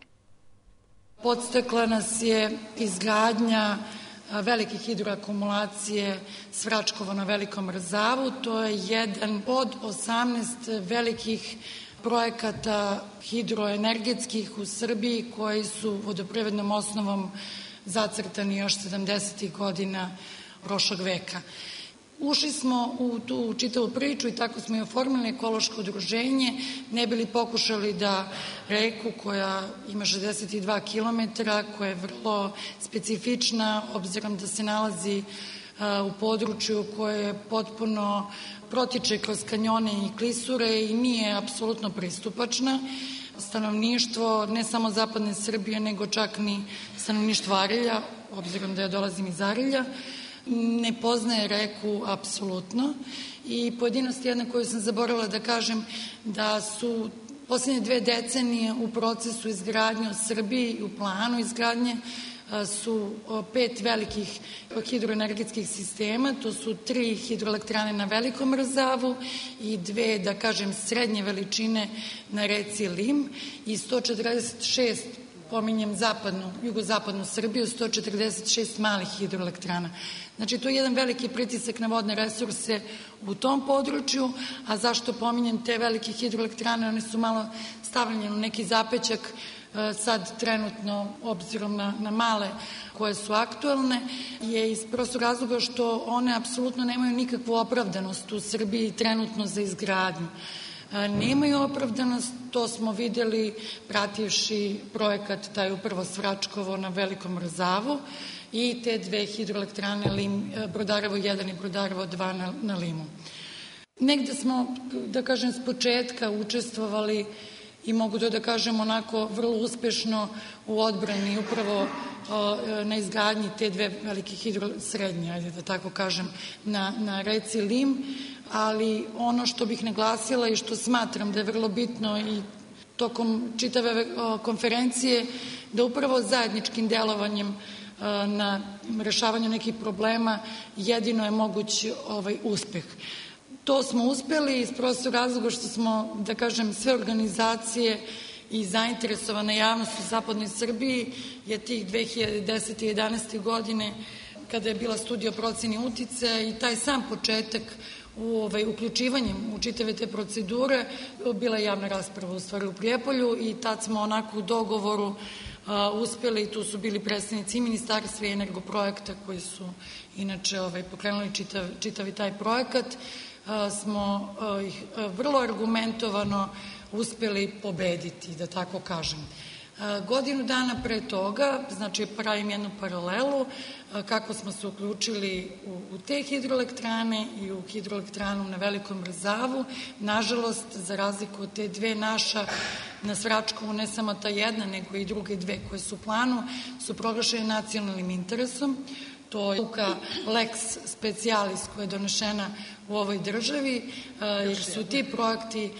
Podstakla nas je izgradnja velike hidroakumulacije Svračkovo na Velikom Rzavu. To je jedan od osamnaest velikih projekata hidroenergetskih u Srbiji koji su vodoprivrednom osnovom zacrtani još sedamdesetih godina prošlog veka. Ušli smo u tu čitavu priču i tako smo i oformili ekološko udruženje, ne bili pokušali da reku koja ima šezdeset dva kilometra, koja je vrlo specifična, obzirom da se nalazi u području koje je potpuno protiče kroz kanjone i klisure i nije apsolutno pristupačna. Stanovništvo ne samo zapadne Srbije, nego čak ni stanovništvo Arilja, obzirom da ja dolazim iz Arilja, ne poznaje reku apsolutno. I pojedinost jedna koju sam zaboravila da kažem, da su posljednje dve decenije u procesu izgradnje u Srbiji i u planu izgradnje su pet velikih hidroenergetskih sistema, to su tri hidroelektrane na Velikom Rzavu i dve, da kažem, srednje veličine na reci Lim i sto četrdeset šest, pominjem zapadnu, jugozapadnu Srbiju, sto četrdeset šest malih hidroelektrana. Znači, to je jedan veliki pritisak na vodne resurse u tom području, a zašto pominjem te velike hidroelektrane? One su malo stavljene u neki zapećak sad trenutno, obzirom na, na male koje su aktuelne, je iz prostog razloga što one apsolutno nemaju nikakvu opravdanost u Srbiji trenutno za izgradnju. Nemaju opravdanost, to smo videli prativši projekat taj upravo Svračkovo na Velikom Rzavu i te dve hidroelektrane Lim, Brodarevo jedan i Brodarevo dva na, na Limu. Negde smo, da kažem, s početka učestvovali i mogu to da kažem onako vrlo uspešno u odbrani upravo na izgradnji te dve velike hidrosrednje, ajde da tako kažem, na, na reci Lim, ali ono što bih naglasila i što smatram da je vrlo bitno i tokom čitave konferencije, da upravo zajedničkim delovanjem na rešavanju nekih problema jedino je moguć ovaj uspeh. To smo uspeli iz prostog razloga što smo, da kažem, sve organizacije i zainteresovana javnost u zapadnoj Srbiji je tih dve hiljade desete i jedanaeste godine, kada je bila studija o proceni uticaja i taj sam početak u ovaj, uključivanjem u čitave te procedure, bila je javna rasprava u stvari u Prijepolju i tad smo onako u dogovoru a, uspeli, tu su bili predstavnici i ministarstva i Energoprojekta koji su inače ovaj, pokrenuli čitav, čitavi taj projekat, a, smo a, ih a, vrlo argumentovano uspeli pobediti, da tako kažem. Godinu dana pre toga, znači pravim jednu paralelu, kako smo se uključili u, u te hidroelektrane i u hidroelektranu na Velikom Rzavu. Nažalost, za razliku od te dve naša na Svračkovu, ne samo ta jedna, nego i druge dve koje su u planu, su proglašene nacionalnim interesom. To je uka lex specialis koja je donešena u ovoj državi, jer su ti projekti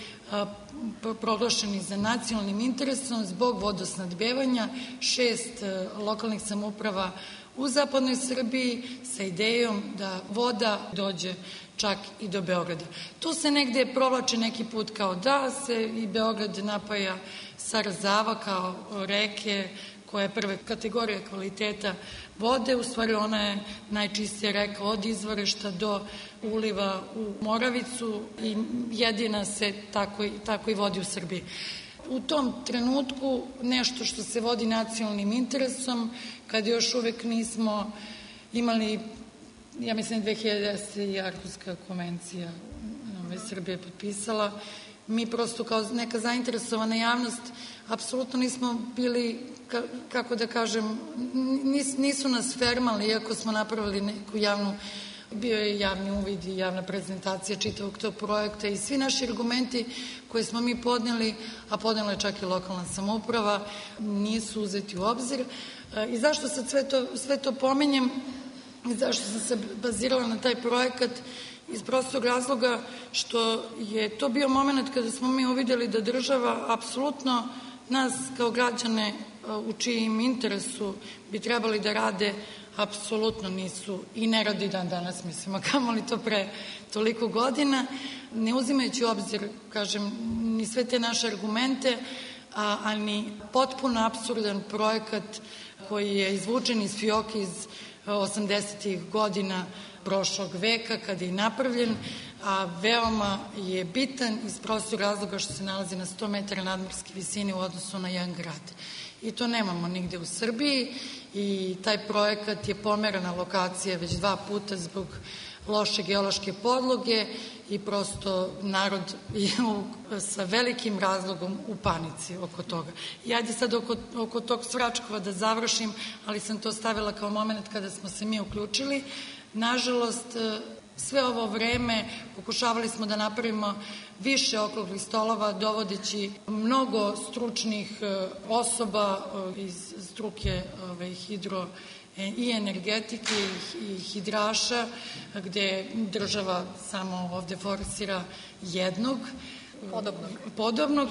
proglašeni za nacionalnim interesom zbog vodosnadbevanja šest lokalnih samouprava u zapadnoj Srbiji sa idejom da voda dođe čak i do Beograda. Tu se negde provlače neki put kao da se i Beograd napaja sa Rzava kao reke koja je prve kategorije kvaliteta vode, u stvari ona je najčistija reka od izvorišta do uliva u Moravicu i jedina se tako, tako i vodi u Srbiji. U tom trenutku nešto što se vodi nacionalnim interesom, kad još uvek nismo imali, ja mislim dve hiljade desete i Arhuska konvencija Srbija je potpisala, mi prosto kao neka zainteresovana javnost apsolutno nismo bili, kako da kažem, nis, nisu nas fermali, iako smo napravili neku javnu Bio je javni uvid i javna prezentacija čitavog tog projekta i svi naši argumenti koje smo mi podneli, a podnela je čak i lokalna samouprava, nisu uzeti u obzir. I zašto sad sve to, sve to pominjem i zašto sam se bazirala na taj projekat? Iz prostog razloga što je to bio moment kada smo mi uvideli da država apsolutno nas kao građane u čijem interesu bi trebali da rade, apsolutno nisu i ne radi dan danas, mislim, a kamoli to pre toliko godina, ne uzimajući u obzir, kažem, ni sve te naše argumente, a, a ni potpuno apsurdan projekat koji je izvučen iz fioke iz osamdesetih godina prošlog veka kada je napravljen, a veoma je bitan iz prostog razloga što se nalazi na sto metara nadmorske visine u odnosu na jedan grad. I to nemamo nigde u Srbiji i taj projekat je pomerana lokacija već dva puta zbog loše geološke podloge i prosto narod je sa velikim razlogom u panici oko toga. I ajde sad oko, oko tog Svračkova da završim, ali sam to stavila kao moment kada smo se mi uključili. Nažalost, sve ovo vreme pokušavali smo da napravimo više okruglih stolova, dovodeći mnogo stručnih osoba iz struke ove, hidro i energetike i hidraša, gde država samo ovde forsira jednog podobnog, podobnog.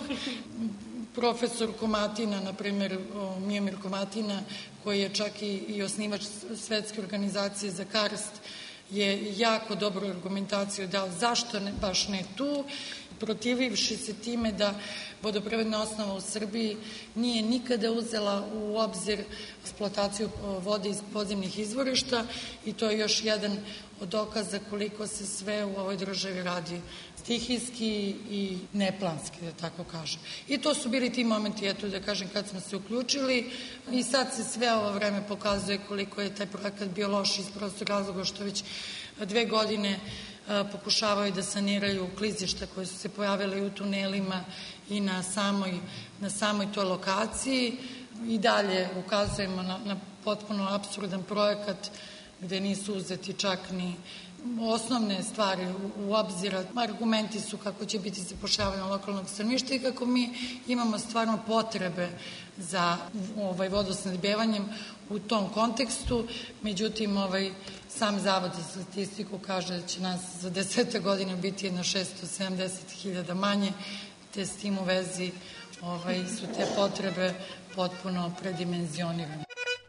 Profesor Komatina, na primjer Mijomir Komatina, koji je čak i, i osnivač Svetske organizacije za karst, je jako dobru argumentaciju dao zašto ne, baš ne tu, protivivši se time da vodoprivredna osnova u Srbiji nije nikada uzela u obzir eksploataciju vode iz podzemnih izvorišta i to je još jedan od dokaza koliko se sve u ovoj državi radi stihijski i neplanski, da tako kažem. I to su bili ti momenti, eto da kažem, kad smo se uključili i sad se sve ovo vreme pokazuje koliko je taj projekat bio loš iz prostog razloga što već dve godine pokušavaju da saniraju klizišta koje su se pojavile u tunelima i na samoj, na samoj toj lokaciji. I dalje ukazujemo na, na potpuno apsurdan projekat gde nisu uzeti čak ni osnovne stvari u, u obzira. Argumenti su kako će biti zapošljavanje lokalnog stanovništva i kako mi imamo stvarno potrebe za ovaj, vodosnabdevanjem u tom kontekstu. Međutim, ovaj, sam Zavod za statistiku kaže da će nas za deseta godina biti jedno šesto sedamdeset hiljada manje, te s tim u vezi ovaj, su te potrebe potpuno predimenzionirane.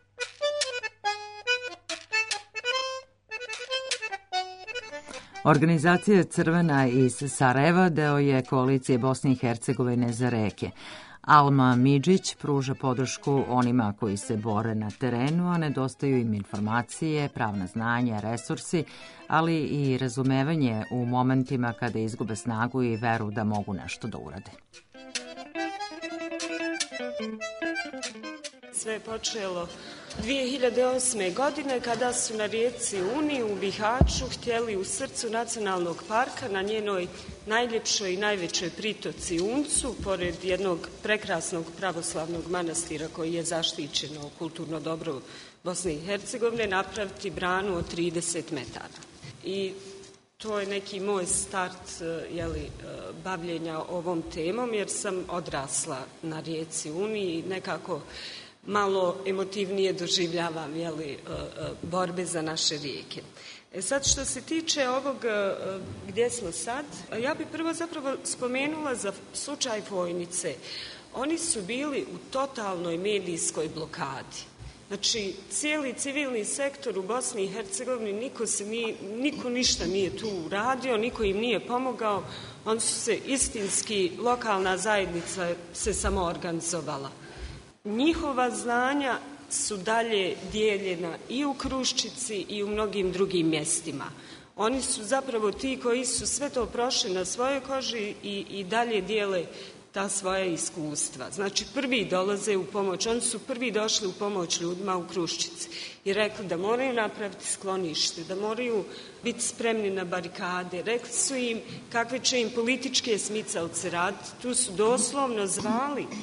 Organizacija Crvena iz Sarajeva deo je koalicije Bosne i Hercegovine za reke. Alma Midžić pruža podršku onima koji se bore na terenu, a nedostaju im informacije, pravna znanja, resursi, ali i razumevanje u momentima kada izgube snagu i veru da mogu nešto da urade. Sve je počelo dvije hiljade osme. godine kada su na rijeci Uni u Bihaću htjeli u srcu nacionalnog parka na njenoj najljepšoj i najvećoj pritoci Uncu, pored jednog prekrasnog pravoslavnog manastira koji je zaštićeno kulturno dobro Bosne i Hercegovine, napraviti branu od trideset metara. I to je neki moj start jeli, bavljenja ovom temom, jer sam odrasla na rijeci Uni i nekako malo emotivnije doživljavam jeli, borbe za naše rijeke. E sad, što se tiče ovog gdje smo sad, ja bih prvo zapravo spomenula za slučaj Fojnice. Oni su bili u totalnoj medijskoj blokadi. Znači, cijeli civilni sektor u Bosni i Hercegovini, niko, se nije, niko ništa nije tu uradio, niko im nije pomogao. Oni su se istinski, lokalna zajednica se samo organizovala. Njihova znanja su dalje dijeljena i u Kruščici i u mnogim drugim mjestima. Oni su zapravo ti koji su sve to prošli na svojoj koži i, i dalje dijele ta svoja iskustva. Znači, prvi dolaze u pomoć, oni su prvi došli u pomoć ljudima u Kruščici i rekli da moraju napraviti sklonište, da moraju biti spremni na barikade. Rekli su im kakve će im političke smicalce raditi. Tu su doslovno zvali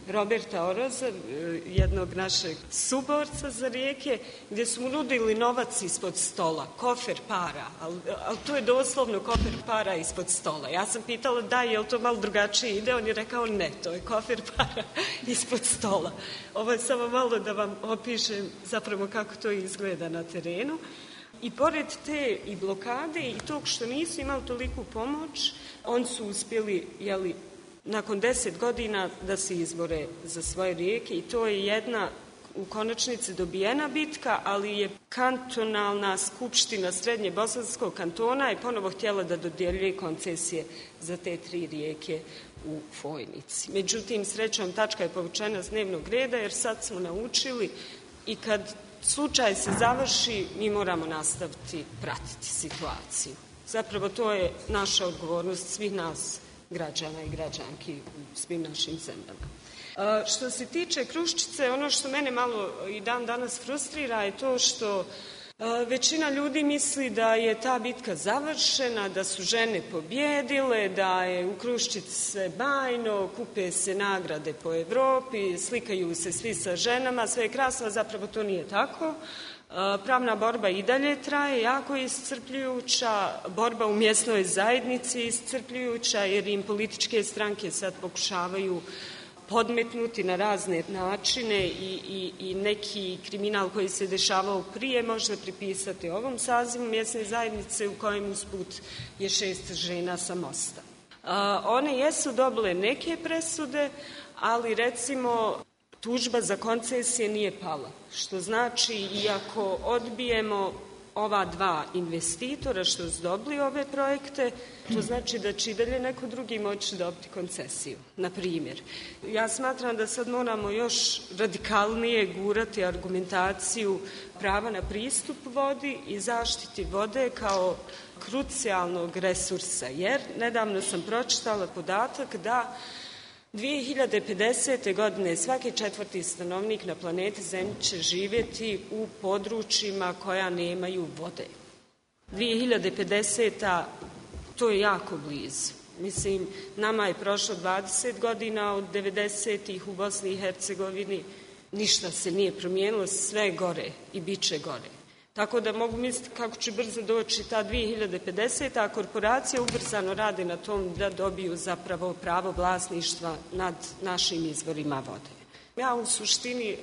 Roberta Oroza, jednog našeg suborca za rijeke, gdje su mu nudili novac ispod stola, kofer para, ali, ali to je doslovno kofer para ispod stola. Ja sam pitala da, je li to malo drugačije ide, on je rekao ne, to je kofer para ispod stola. Ovo je samo malo da vam opišem zapravo kako to izgleda na terenu. I pored te i blokade i tog što nisu imali toliku pomoć, oni su uspjeli, jeli, nakon deset godina da se izbore za svoje rijeke i to je jedna u konačnici dobijena bitka, ali je kantonalna skupština Srednje Bosanskog kantona je ponovo htjela da dodjeljuje koncesije za te tri rijeke u Fojnici. Međutim, srećom, tačka je povučena s dnevnog reda jer sad smo naučili i kad slučaj se završi, mi moramo nastaviti pratiti situaciju. Zapravo to je naša odgovornost svih nas građana i građanki u svim našim zemljama. Što se tiče Kruščice, ono što mene malo i dan danas frustrira je to što većina ljudi misli da je ta bitka završena, da su žene pobjedile, da je u Kruščici sve bajno, kupe se nagrade po Evropi, slikaju se svi sa ženama, sve je krasno, zapravo to nije tako. Pravna borba i dalje traje, jako je iscrpljujuća, borba u mjesnoj zajednici je iscrpljujuća jer im političke stranke sad pokušavaju podmetnuti na razne načine i, i, i neki kriminal koji se dešavao prije možda pripisati ovom sazivu mjesne zajednice u kojem usput je šest žena sa mosta. A, one jesu dobile neke presude, ali recimo tužba za koncesije nije pala, što znači iako odbijemo ova dva investitora što su dobili ove projekte, to znači da će i dalje neko drugi moći dobiti koncesiju. Na primjer, ja smatram da sad moramo još radikalnije gurati argumentaciju prava na pristup vodi i zaštiti vode kao krucijalnog resursa, jer nedavno sam pročitala podatak da dvije hiljade pedesete. godine svaki četvrti stanovnik na planeti Zemlji će živjeti u područjima koja nemaju vode. dvije hiljade pedesete. to je jako blizu. Mislim, nama je prošlo dvadeset godina od devedesetih u Bosni i Hercegovini. Ništa se nije promijenilo, sve gore i bit će gore. Tako da mogu misliti kako će brzo doći ta dvije hiljade pedesete. a korporacije ubrzano rade na tom da dobiju zapravo pravo vlasništva nad našim izvorima vode. Ja u suštini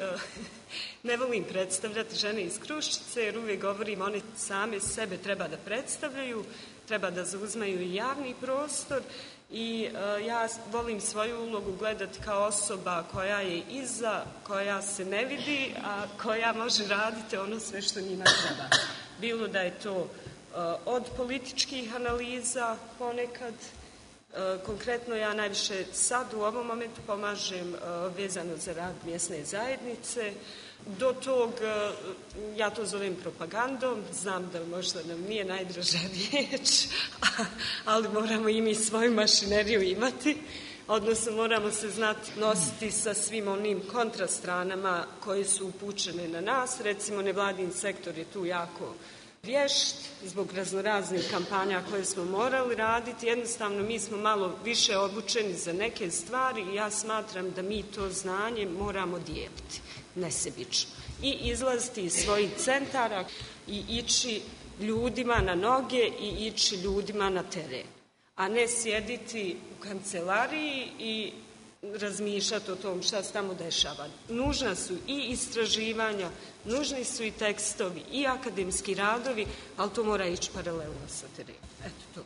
ne volim predstavljati žene iz Kruščice jer uvijek govorim one same sebe treba da predstavljaju, treba da zauzmaju i javni prostor i uh, ja volim svoju ulogu gledati kao osoba koja je iza, koja se ne vidi, a koja može raditi ono sve što njima treba. Bilo da je to uh, od političkih analiza ponekad, uh, konkretno ja najviše sad u ovom momentu pomažem uh, vezano za rad mjesne zajednice, do tog, ja to zovem propagandom, znam da možda nam nije najdraža riječ, ali moramo i mi svoju mašineriju imati, odnosno moramo se znati nositi sa svim onim kontrastranama koje su upućene na nas. Recimo, nevladin sektor je tu jako vješt zbog raznoraznih kampanja koje smo morali raditi. Jednostavno, mi smo malo više obučeni za neke stvari i ja smatram da mi to znanje moramo dijeliti nesebično i izlaziti iz svojih centara i ići ljudima na noge i ići ljudima na teren, a ne sjediti u kancelariji i razmišljati o tom šta se tamo dešava. Nužna su i istraživanja, nužni su i tekstovi i akademski radovi, ali to mora ići paralelno sa terenom. Eto to.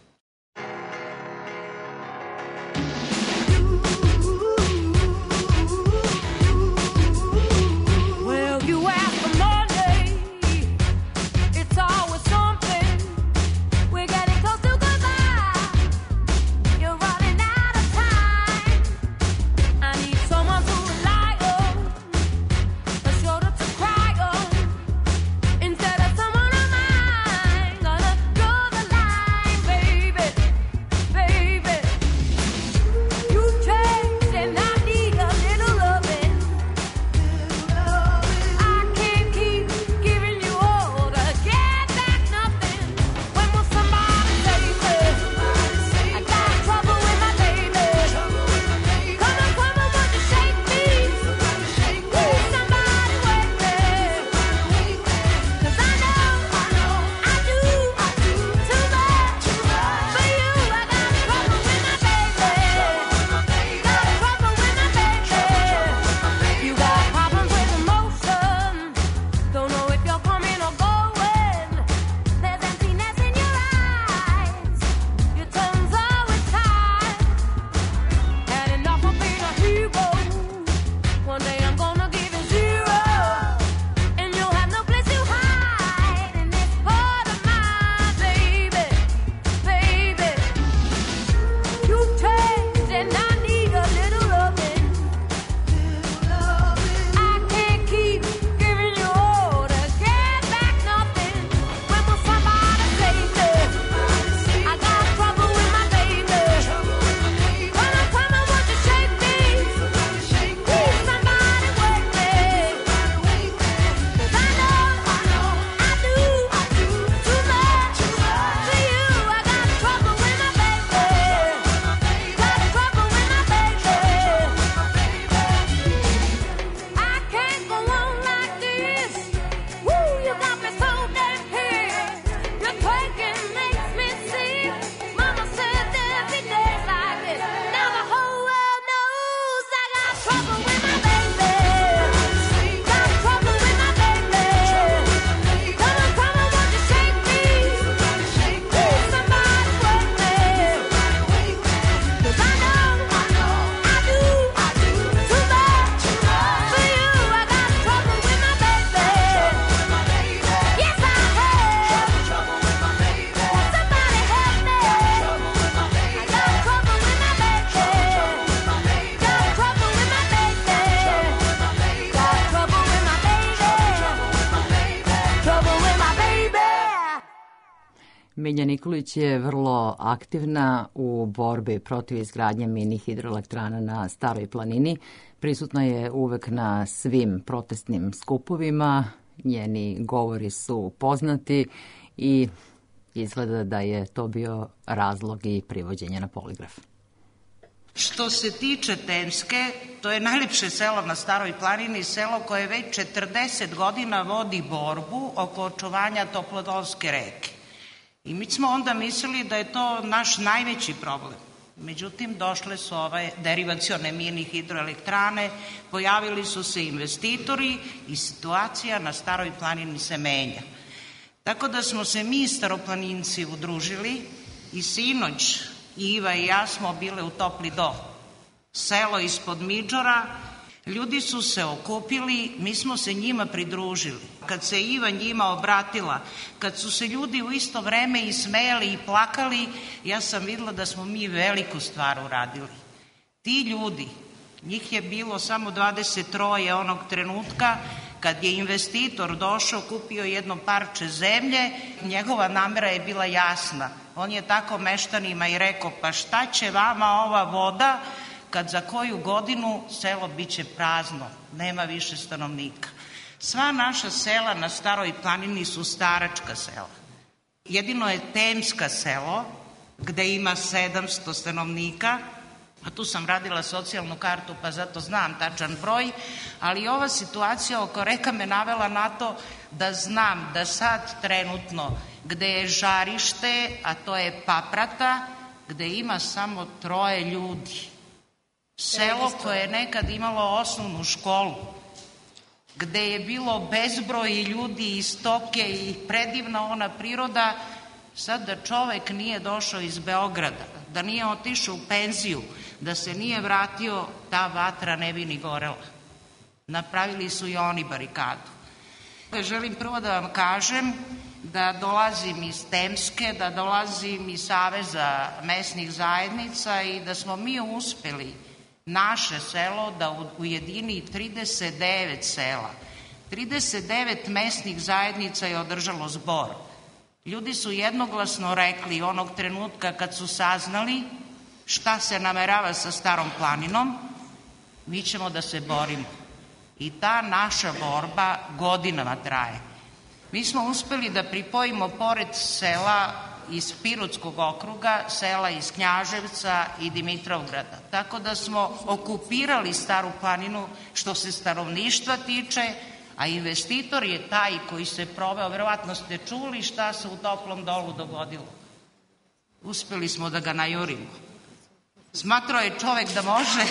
Baby Milja Nikolić je vrlo aktivna u borbi protiv izgradnje mini hidroelektrana na Staroj planini. Prisutna je uvek na svim protestnim skupovima, njeni govori su poznati i izgleda da je to bio razlog i privođenja na poligraf. Što se tiče Temske, to je najlepše selo na Staroj planini, selo koje već četrdeset godina vodi borbu oko očuvanja Toplodolske reke. I mi smo onda mislili da je to naš najveći problem. Međutim, došle su ove derivacione mini hidroelektrane, pojavili su se investitori i situacija na Staroj planini se menja. Tako da smo se mi staroplaninci udružili i sinoć Iva i ja smo bile u Topli Do, selo ispod Midžora. Ljudi su se okupili, mi smo se njima pridružili. Kad se Iva njima obratila, kad su se ljudi u isto vreme i smejali i plakali, ja sam videla da smo mi veliku stvar uradili. Ti ljudi, njih je bilo samo dvadeset troje onog trenutka, kad je investitor došao, kupio jedno parče zemlje, njegova namera je bila jasna. On je tako meštanima i rekao, pa šta će vama ova voda, kad za koju godinu selo biće prazno, nema više stanovnika. Sva naša sela na Staroj planini su staračka sela. Jedino je Temska selo, gde ima sedamsto stanovnika, a tu sam radila socijalnu kartu, pa zato znam tačan broj, ali ova situacija oko reka me navela na to da znam da sad trenutno gde je žarište, a to je Paprata, gde ima samo troje ljudi. Selo koje je nekad imalo osnovnu školu, gde je bilo bezbroj ljudi i stoke i predivna ona priroda, sad da čovek nije došao iz Beograda, da nije otišao u penziju, da se nije vratio, ta vatra ne bi ni gorela. Napravili su i oni barikadu. Želim prvo da vam kažem da dolazim iz Temske, da dolazim iz Saveza mesnih zajednica i da smo mi uspeli naše selo da ujedini trideset devet sela. trideset devet mesnih zajednica je održalo zbor. Ljudi su jednoglasno rekli onog trenutka kad su saznali šta se namerava sa Starom planinom, mi ćemo da se borimo. I ta naša borba godinama traje. Mi smo uspeli da pripojimo pored sela iz Pirotskog okruga, sela iz Knjaževca i Dimitrovgrada. Tako da smo okupirali Staru planinu što se stanovništva tiče, a investitor je taj koji se proveo, verovatno ste čuli šta se u Toplom Dolu dogodilo. Uspeli smo da ga najurimo. Smatrao je čovek da može...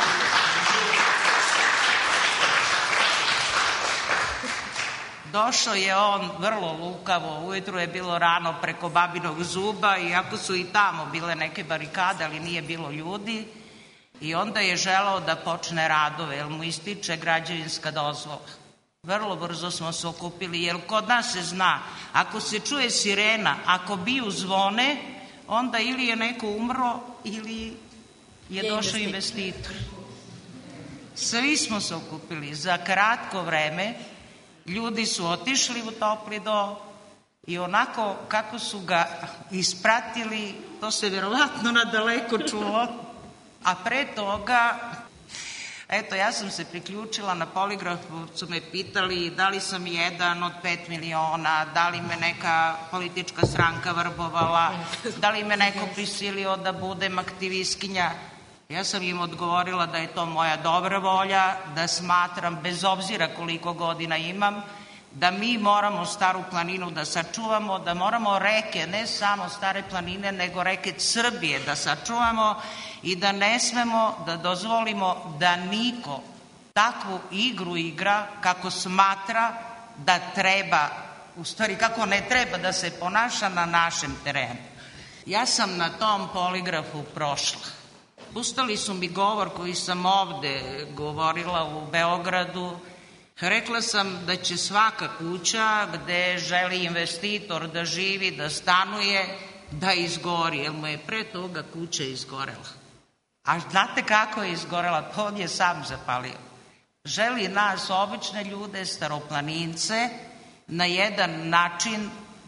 Došao je on vrlo lukavo, ujutru je bilo rano preko Babinog zuba, iako su i tamo bile neke barikade, ali nije bilo ljudi. I onda je želeo da počne radove, jer mu ističe građevinska dozvola. Vrlo brzo smo se okupili, jer kod nas se zna, ako se čuje sirena, ako biju zvone, onda ili je neko umro, ili je došao investitor. Svi smo se okupili za kratko vreme. Ljudi su otišli u Topli Do i onako kako su ga ispratili, to se verovatno nadaleko čulo. A pre toga, eto, ja sam se priključila na poligrafu, su me pitali da li sam jedan od pet miliona, da li me neka politička stranka vrbovala, da li me neko prisilio da budem aktivistkinja. Ja sam im odgovorila da je to moja dobra volja, da smatram, bez obzira koliko godina imam, da mi moramo Staru planinu da sačuvamo, da moramo reke, ne samo Stare planine, nego reke Srbije da sačuvamo i da ne smemo da dozvolimo da niko takvu igru igra kako smatra da treba, u stvari kako ne treba da se ponaša na našem terenu. Ja sam na tom poligrafu prošla. Pustali su mi govor koji sam ovde govorila u Beogradu. Rekla sam da će svaka kuća gde želi investitor da živi, da stanuje, da izgori, jer mu je pre toga kuća izgorela. A znate kako je izgorela? To on je sam zapalio. Želi nas, obične ljude, staroplanince, na jedan način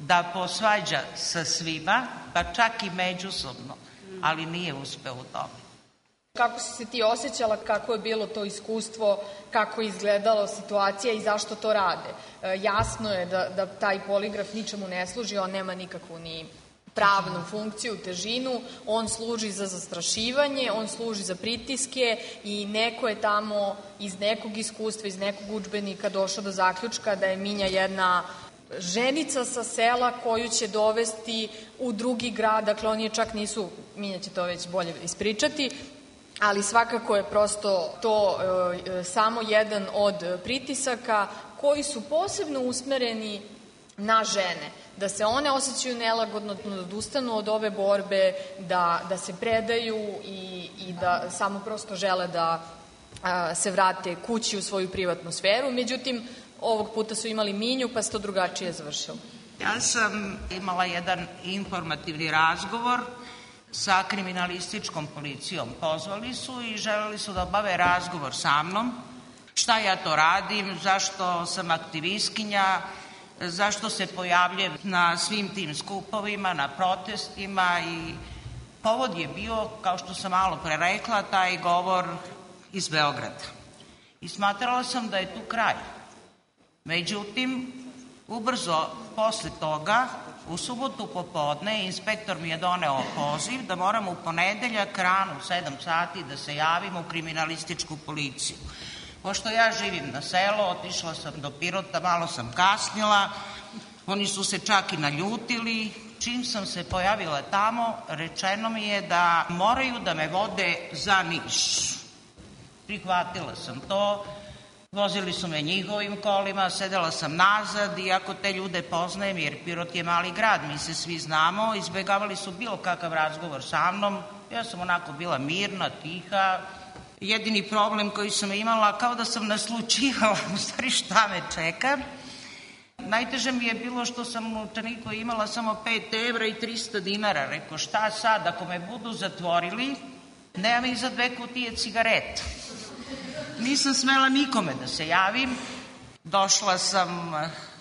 da posvađa sa svima, pa čak i međusobno, ali nije uspeo u tome. Kako si se ti osjećala, kako je bilo to iskustvo, kako je izgledala situacija i zašto to rade? E, jasno je da, da taj poligraf ničemu ne služi, on nema nikakvu ni pravnu funkciju, težinu, on služi za zastrašivanje, on služi za pritiske i neko je tamo iz nekog iskustva, iz nekog udžbenika došao do zaključka da je Minja jedna ženica sa sela koju će dovesti u drugi grad, dakle oni je čak nisu, Minja će to već bolje ispričati, ali svakako je prosto to e, samo jedan od pritisaka koji su posebno usmereni na žene, da se one osjećaju nelagodno, da odustanu od ove borbe, da, da se predaju i, i da samo prosto žele da a, se vrate kući u svoju privatnu sferu. Međutim, ovog puta su imali Minju, pa se to drugačije završilo. Ja sam imala jedan informativni razgovor sa kriminalističkom policijom. Pozvali su i želeli su da obave razgovor sa mnom. Šta ja to radim, zašto sam aktivistkinja, zašto se pojavljujem na svim tim skupovima, na protestima i povod je bio, kao što sam malo pre rekla, taj govor iz Beograda. I smatrala sam da je tu kraj. Međutim, ubrzo posle toga, u subotu popodne, inspektor mi je doneo poziv da moram u ponedeljak rano u sedam sati da se javim u kriminalističku policiju. Pošto ja živim na selu, otišla sam do Pirota, malo sam kasnila, oni su se čak i naljutili. Čim sam se pojavila tamo, rečeno mi je da moraju da me vode za Niš. Prihvatila sam to, vozili su me njihovim kolima, sedela sam nazad, iako te ljude poznajem, jer Pirot je mali grad, mi se svi znamo, izbegavali su bilo kakav razgovor sa mnom, ja sam onako bila mirna, tiha. Jedini problem koji sam imala, kao da sam naslučivala, u stvari šta me čeka. Najteže mi je bilo što sam u novčaniku imala samo pet evra i trista dinara. Rekao, šta sad, ako me budu zatvorili, nema mi za dve kutije cigareta. Nisam smela nikome da se javim. Došla sam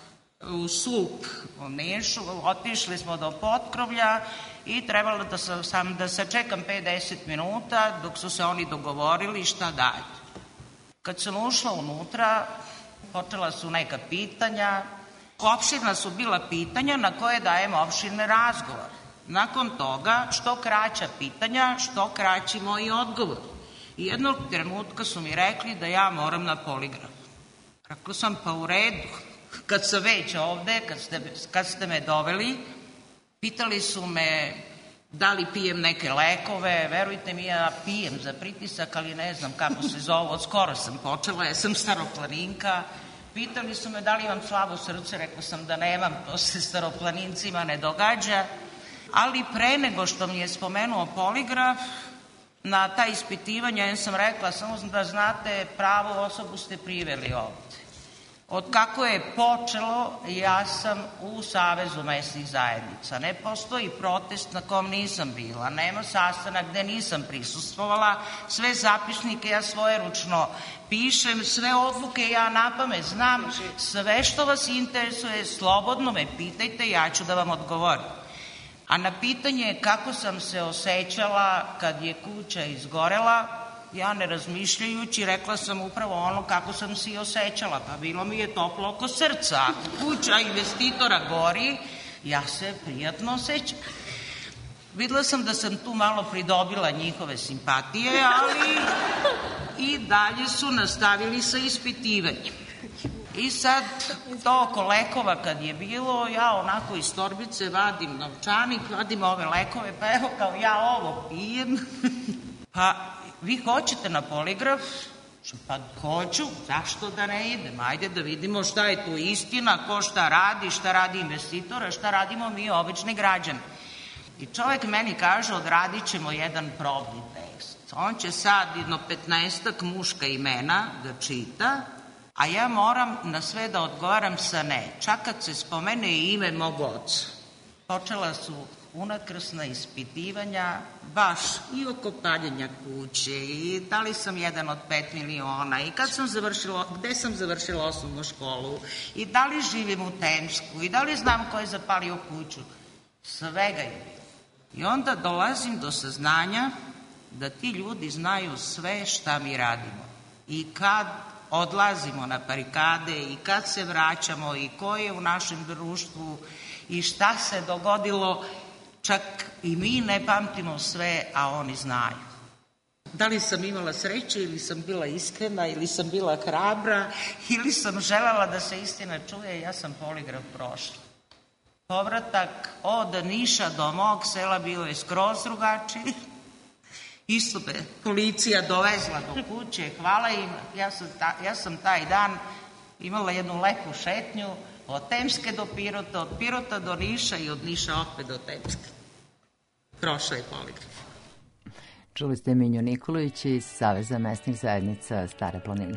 u sup u Nišu, otišli smo do potkrovlja i trebalo da sam da sačekam pedeset minuta dok su se oni dogovorili šta dalje. Kad sam ušla unutra, počela su neka pitanja. Opširna su bila pitanja na koje dajem opširne razgovore. Nakon toga, što kraća pitanja, što kraći moji odgovori. I jednog trenutka su mi rekli da ja moram na poligraf. Rekla sam, pa u redu. Kad sam već ovde, kad ste, kad ste me doveli, pitali su me da li pijem neke lekove. Verujte mi, ja pijem za pritisak, ali ne znam kako se zovu. Od skoro sam počela, ja sam staroplaninka. Pitali su me da li imam slabo srce, rekla sam da nemam, to se staroplanincima ne događa. Ali pre nego što mi je spomenuo poligraf, na ta ispitivanja ja sam rekla, samo da znate, pravu osobu ste priveli ovde. Od kako je počelo, ja sam u Savezu mesnih zajednica. Ne postoji protest na kom nisam bila, nema sastanak gde nisam prisustvovala, sve zapisnike ja svojeručno pišem, sve odluke ja napamet znam, sve što vas interesuje, slobodno me pitajte, ja ću da vam odgovorim. A na pitanje kako sam se osjećala kad je kuća izgorela, ja ne razmišljajući rekla sam upravo ono kako sam se i osjećala, pa bilo mi je toplo oko srca. Ako kuća investitora gori, ja se prijatno osjećam. Videla sam da sam tu malo pridobila njihove simpatije, ali i dalje su nastavili sa ispitivanjem. I sad, to oko lekova kad je bilo, ja onako iz torbice vadim novčanik, vadim ove lekove, pa evo kao ja ovo pijem. Pa, vi hoćete na poligraf? Pa hoću, zašto da ne idem? Ajde da vidimo šta je tu istina, ko šta radi, šta radi investitora, šta radimo mi obični građani. I čovjek meni kaže, odradit ćemo jedan probni tekst. On će sad jedno petnaestak muška imena da čita, a ja moram na sve da odgovaram sa ne. Čak kad se spomene ime mog oca. Počela su unakrsna ispitivanja, baš i oko paljenja kuće, i da li sam jedan od pet miliona, i kad sam završila, gde sam završila osnovnu školu, i da li živim u Tensku, i da li znam ko je zapalio kuću. Svega je bilo. I onda dolazim do saznanja da ti ljudi znaju sve šta mi radimo. I kad odlazimo na barikade, i kad se vraćamo, i ko je u našem društvu, i šta se dogodilo, čak i mi ne pamtimo sve, a oni znaju. Da li sam imala sreće, ili sam bila iskrena, ili sam bila hrabra, ili sam želela da se istina čuje, ja sam poligraf prošla. Povratak od Niša do mog sela bio je skroz drugačiji. Isto me policija dovezla do kuće, hvala im. Ja sam, ta, ja sam taj dan imala jednu lepu šetnju od Temske do Pirota, od Pirota do Niša i od Niša opet do Temske. Prošla je poligraf. Čuli ste Minju Nikolović iz Saveza mesnih zajednica Stare planine.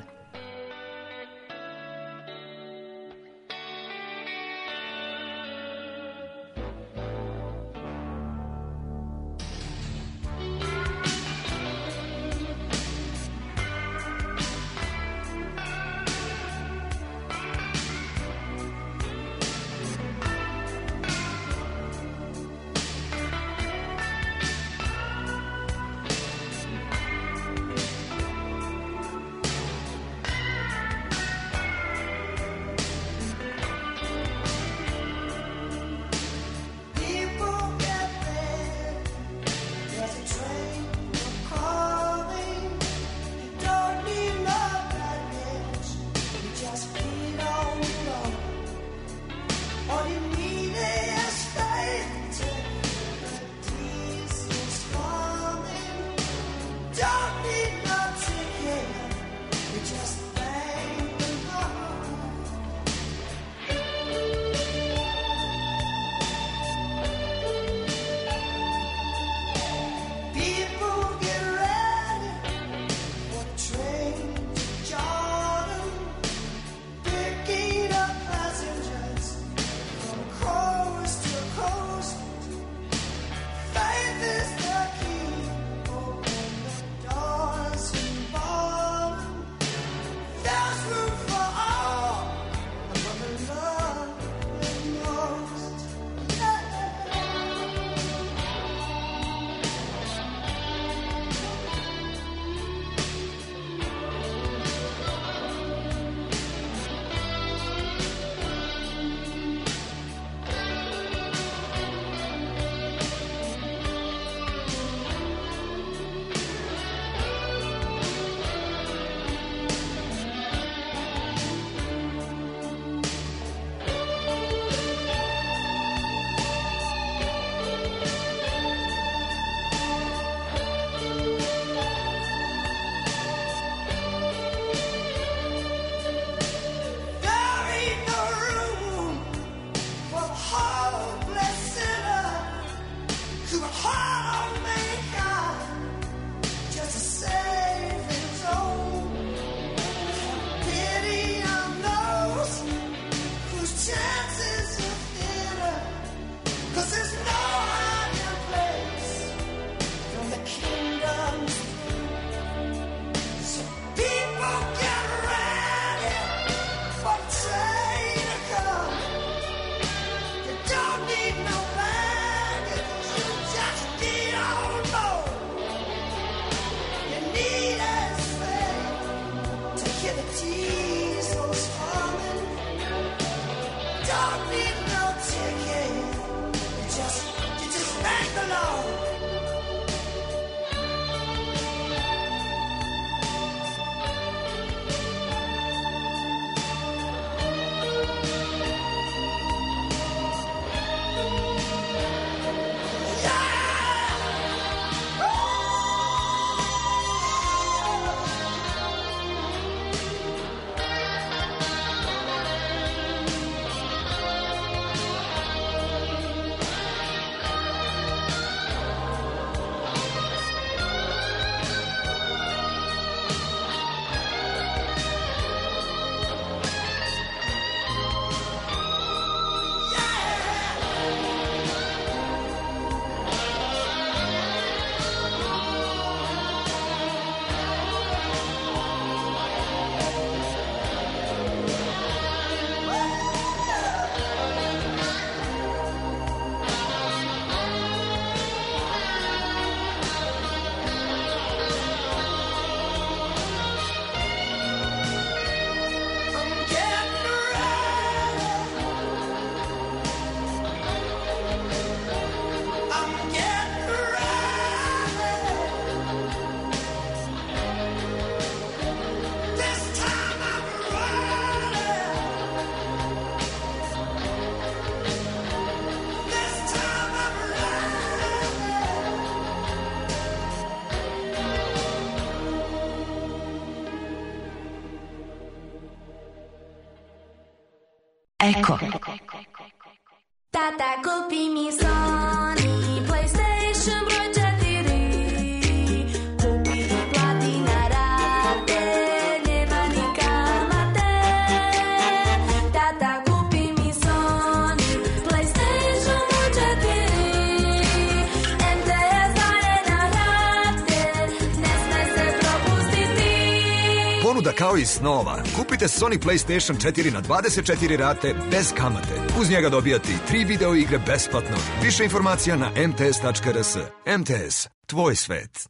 Eko. Tata, kupi mi Sony PlayStation broj četiri. Kupi i plati na rate, nema ni kamate. Tata, kupi mi Sony PlayStation broj četiri. em te es daje na rate, ne sme se propustiti. Ponuda kao i snova. Kupite Sony PlayStation četiri na dvadeset četiri rate bez kamate. Uz njega dobijate i tri video igre besplatno. Više informacija na em te es tačka er es. em te es, tvoj svet.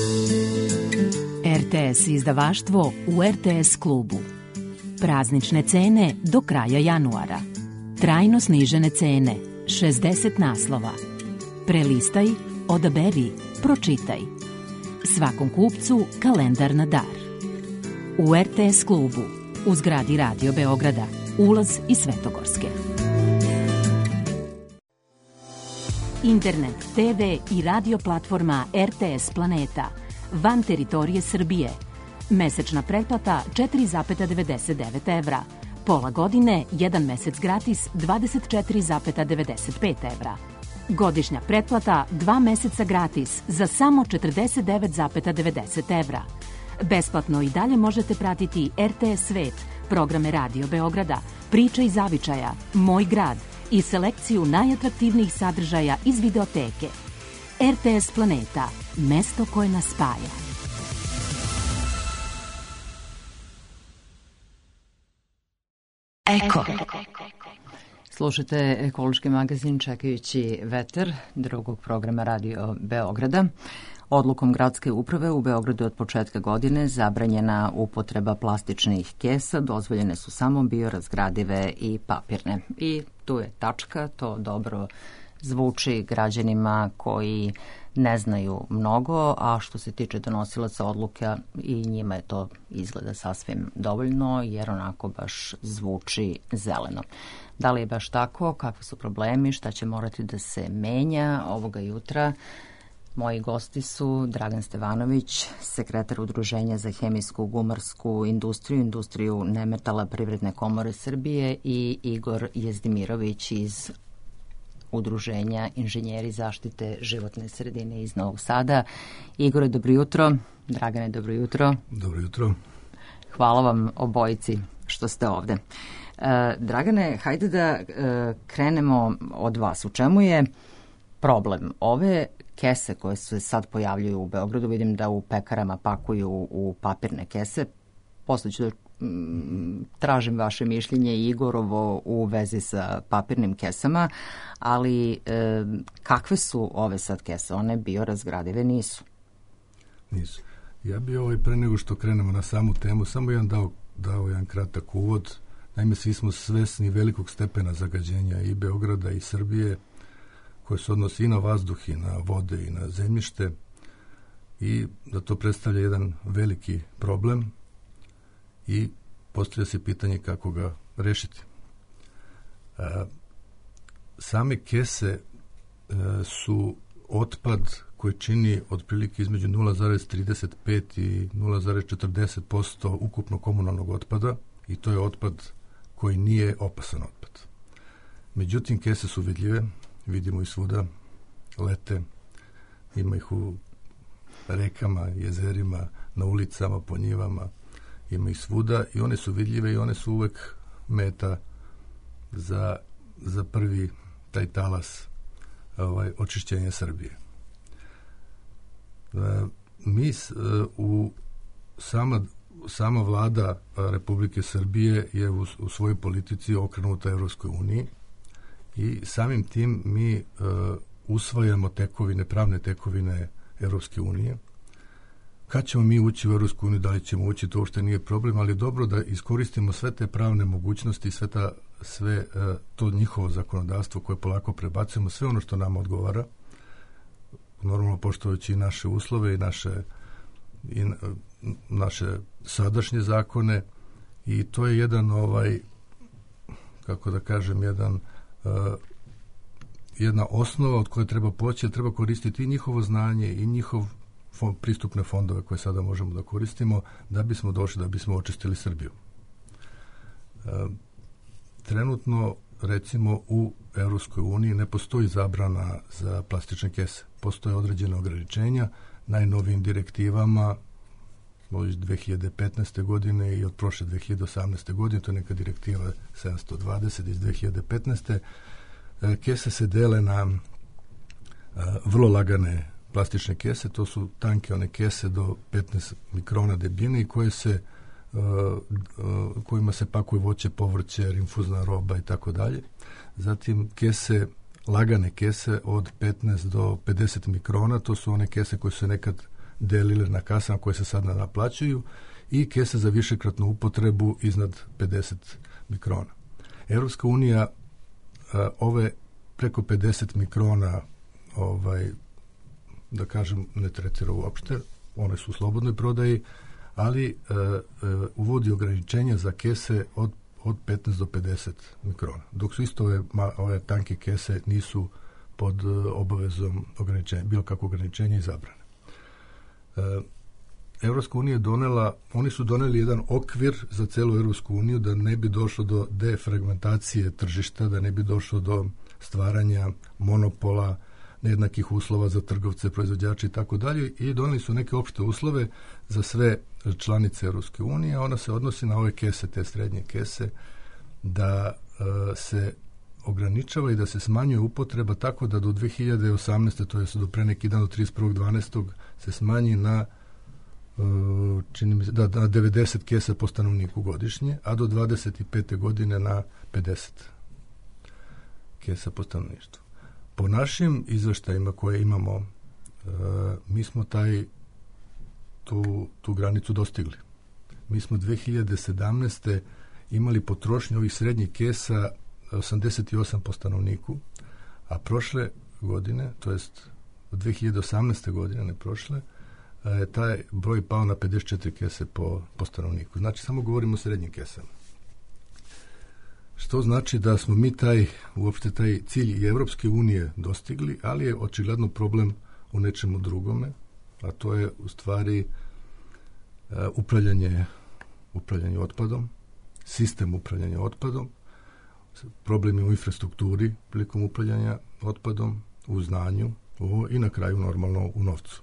er te es izdavaštvo u er te es klubu. Praznične cene do kraja januara. Trajno snižene cene, šezdeset naslova. Prelistaj, odaberi, pročitaj. Svakom kupcu kalendar na dar. U er te es klubu, u zgradi Radio Beograda, ulaz iz Svetogorske. Internet, te ve i radio platforma er te es Planeta, van teritorije Srbije. Mesečna pretplata četiri zarez devedeset devet evra. Pola godine, jedan mesec gratis, dvadeset četiri zarez devedeset pet evra. Godišnja pretplata, dva meseca gratis, za samo četrdeset devet zarez devedeset evra. Besplatno i dalje možete pratiti er te es Svet, programe Radio Beograda, Priče iz zavičaja, Moj grad i selekciju najatraktivnijih sadržaja iz videoteke. er te es Planeta, mesto koje nas spaja. Eko. Slušate ekološki magazin Čekajući vetar drugog programa Radio Beograda. Odlukom gradske uprave u Beogradu od početka godine zabranjena upotreba plastičnih kesa, dozvoljene su samo biorazgradive i papirne. I tu je tačka, to dobro zvuči građanima koji ne znaju mnogo, a što se tiče donosilaca odluka i njima je to izgleda sasvim dovoljno, jer onako baš zvuči zeleno. Da li je baš tako, kakvi su problemi, šta će morati da se menja ovoga jutra? Moji gosti su Dragan Stevanović, sekretar Udruženja za hemijsku gumarsku industriju, industriju nemetala Privredne komore Srbije, i Igor Jezdimirović iz Udruženja inženjeri zaštite životne sredine iz Novog Sada. Igore, dobro jutro. Dragane, dobro jutro. Dobro jutro. Hvala vam obojici što ste ovde. E, Dragane, hajde da e, krenemo od vas. U čemu je problem? Ove kese koje se sad pojavljuju u Beogradu, vidim da u pekarama pakuju u papirne kese. Posle ću da mm, tražim vaše mišljenje, Igorovo, u vezi sa papirnim kesama, ali e, kakve su ove sad kese? One biorazgradive nisu? Nisu. Ja bi ovaj, pre nego što krenemo na samu temu, samo jedan dao, dao jedan kratak uvod. Naime, svi smo svesni velikog stepena zagađenja i Beograda i Srbije, koje se odnosi i na vazduh, i na vode, i na zemljište, i da to predstavlja jedan veliki problem i postavlja se pitanje kako ga rešiti. E, same kese e, su otpad koji čini otprilike između nula zarez trideset pet i nula zarez četrdeset posto ukupno komunalnog otpada, i to je otpad koji nije opasan otpad. Međutim, kese su vidljive, vidimo i svuda, lete, ima ih u rekama, jezerima, na ulicama, po njivama, ima ih svuda i one su vidljive i one su uvek meta za, za prvi taj talas ovaj, očišćenja Srbije. E, mi s, e, u sama, sama vlada Republike Srbije je u, u svojoj politici okrenuta Evropskoj uniji, i samim tim mi e, usvajamo tekovine, pravne tekovine Evropske unije. Kad ćemo mi ući u Evropsku uniju, da li ćemo ući, to uopšte nije problem, ali je dobro da iskoristimo sve te pravne mogućnosti, sve, ta, sve e, to njihovo zakonodavstvo koje polako prebacujemo, sve ono što nam odgovara, normalno poštovajući i naše uslove i naše, i naše sadašnje zakone, i to je jedan ovaj, kako da kažem, jedan Uh, jedna osnova od koje treba poći, treba koristiti i njihovo znanje i njihov fond, pristupne fondove koje sada možemo da koristimo da bismo došli, da bismo očistili Srbiju. Uh, trenutno, recimo, u Europskoj uniji ne postoji zabrana za plastične kese. Postoje određene ograničenja najnovijim direktivama iz dve hiljade petnaeste. godine i od prošle dve hiljade osamnaeste. godine, to je neka direktiva sedamsto dvadeset iz dve hiljade petnaeste. Kese se dele na vrlo lagane plastične kese, to su tanke one kese do petnaest mikrona debljine i koje se, uh, uh, kojima se pakuje voće, povrće, infuzna roba i tako dalje. Zatim kese, lagane kese od petnaest do pedeset mikrona, to su one kese koje su se nekad delile na kasama, koje se sad naplaćuju, i kese za višekratnu upotrebu iznad pedeset mikrona. Europska unija uh, ove preko pedeset mikrona ovaj, da kažem, ne tretira uopšte, one su u slobodnoj prodaji, ali e, e, uvodi ograničenja za kese od, od petnaest do pedeset mikrona, dok su isto ove, ma, ove tanke kese nisu pod e, obavezom ograničenja, bilo kako ograničenja i zabrane. E, Evropska unija je donela, oni su doneli jedan okvir za celu Evropsku uniju da ne bi došlo do defragmentacije tržišta, da ne bi došlo do stvaranja monopola, nejednakih uslova za trgovce, proizvođače i tako dalje, i doneli su neke opšte uslove za sve članice Europske unije. Ona se odnosi na ove kese, te srednje kese, da e, se ograničava i da se smanjuje upotreba tako da do dve hiljade osamnaeste. to je do pre neki dan, do trideset prvog decembra se smanji na e, čini mi se, da, na devedeset kesa po stanovniku godišnje, a do dvadeset pete. godine na pedeset kesa po stanovništvu. Po našim izveštajima koje imamo, e, mi smo taj, tu, tu granicu dostigli. Mi smo dve hiljade sedamnaeste. imali potrošnju ovih srednjih kesa osamdeset osam po stanovniku, a prošle godine, to jest dve hiljade osamnaeste. godine, ne prošle, je taj broj pao na pedeset četiri kese po, po stanovniku. Znači, samo govorimo o srednjim kesama. Što znači da smo mi taj, uopšte taj cilj i Evropske unije dostigli, ali je očigledno problem u nečemu drugome, a to je u stvari uh, upravljanje, upravljanje otpadom, sistem upravljanja otpadom, problemi u infrastrukturi prilikom upravljanja otpadom, u znanju u, i na kraju normalno u novcu.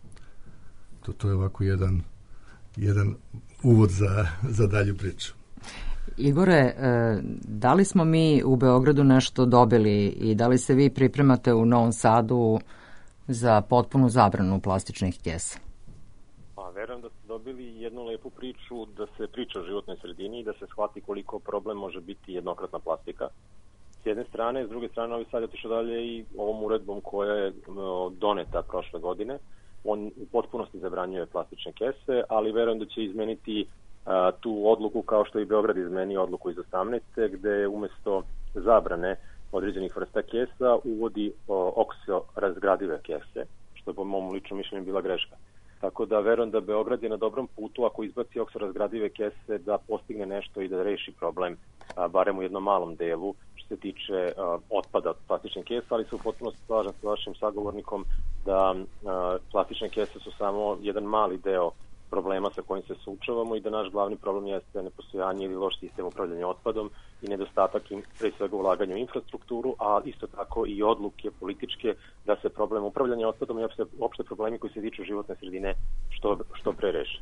To, to je ovako jedan, jedan uvod za, za dalju priču. Igore, da li smo mi u Beogradu nešto dobili i da li se vi pripremate u Novom Sadu za potpunu zabranu plastičnih kesa? Pa, verujem da ste dobili jednu lepu priču, da se priča o životnoj sredini i da se shvati koliko problem može biti jednokratna plastika. S jedne strane, s druge strane, Novi Sad je otišao dalje i ovom uredbom koja je doneta prošle godine. On u potpunosti zabranjuje plastične kese, ali verujem da će izmeniti a, tu odluku kao što i Beograd izmenio odluku iz osamnaeste. gde umesto zabrane određenih vrsta kesa uvodi oksiorazgradive kese, što je po mom ličnom mišljenju bila greška. Tako da verujem da Beograd je na dobrom putu ako izbaci oksiorazgradive kese da postigne nešto i da reši problem, a, barem u jednom malom delu što se tiče a, otpada od plastičnih kesa, ali se u potpunosti slažem sa vašim sagovornikom da a, plastične kese su samo jedan mali deo problema sa kojim se suočavamo i da naš glavni problem jeste nepostojanje ili loš sistem upravljanja otpadom i nedostatak pre svega ulaganja u infrastrukturu, a isto tako i odluke političke da se problem upravljanja otpadom i opšte, opšte problemi koji se tiču životne sredine što, što pre reše.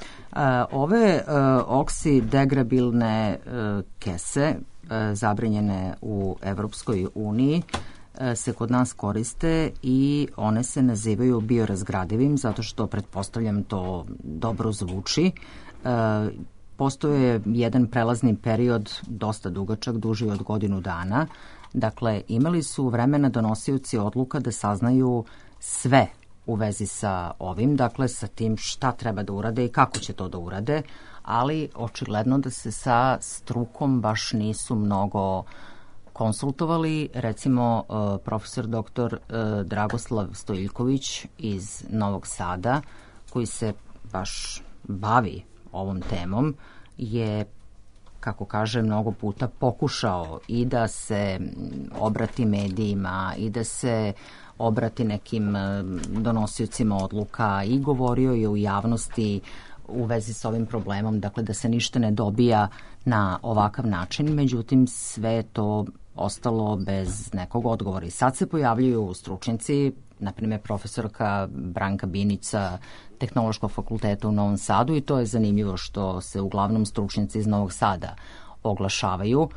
Ove uh, oksidegrabilne uh, kese uh, zabranjene u Evropskoj uniji se kod nas koriste i one se nazivaju biorazgradivim zato što, pretpostavljam, to dobro zvuči. E, postoje jedan prelazni period dosta dugačak, duži od godinu dana. Dakle, imali su vremena donosioci odluka da saznaju sve u vezi sa ovim, dakle sa tim šta treba da urade i kako će to da urade, ali očigledno da se sa strukom baš nisu mnogo konsultovali. Recimo, profesor doktor Dragoslav Stojiljković iz Novog Sada, koji se baš bavi ovom temom, je, kako kaže, mnogo puta pokušao i da se obrati medijima i da se obrati nekim donosiocima odluka i govorio je u javnosti u vezi s ovim problemom, dakle da se ništa ne dobija na ovakav način, međutim sve je to ostalo bez nekog odgovora. I sad se pojavljuju stručnjaci, na primjer profesorka Branka Binić sa Tehnološkog fakulteta u Novom Sadu, i to je zanimljivo što se uglavnom stručnjaci iz Novog Sada oglašavaju.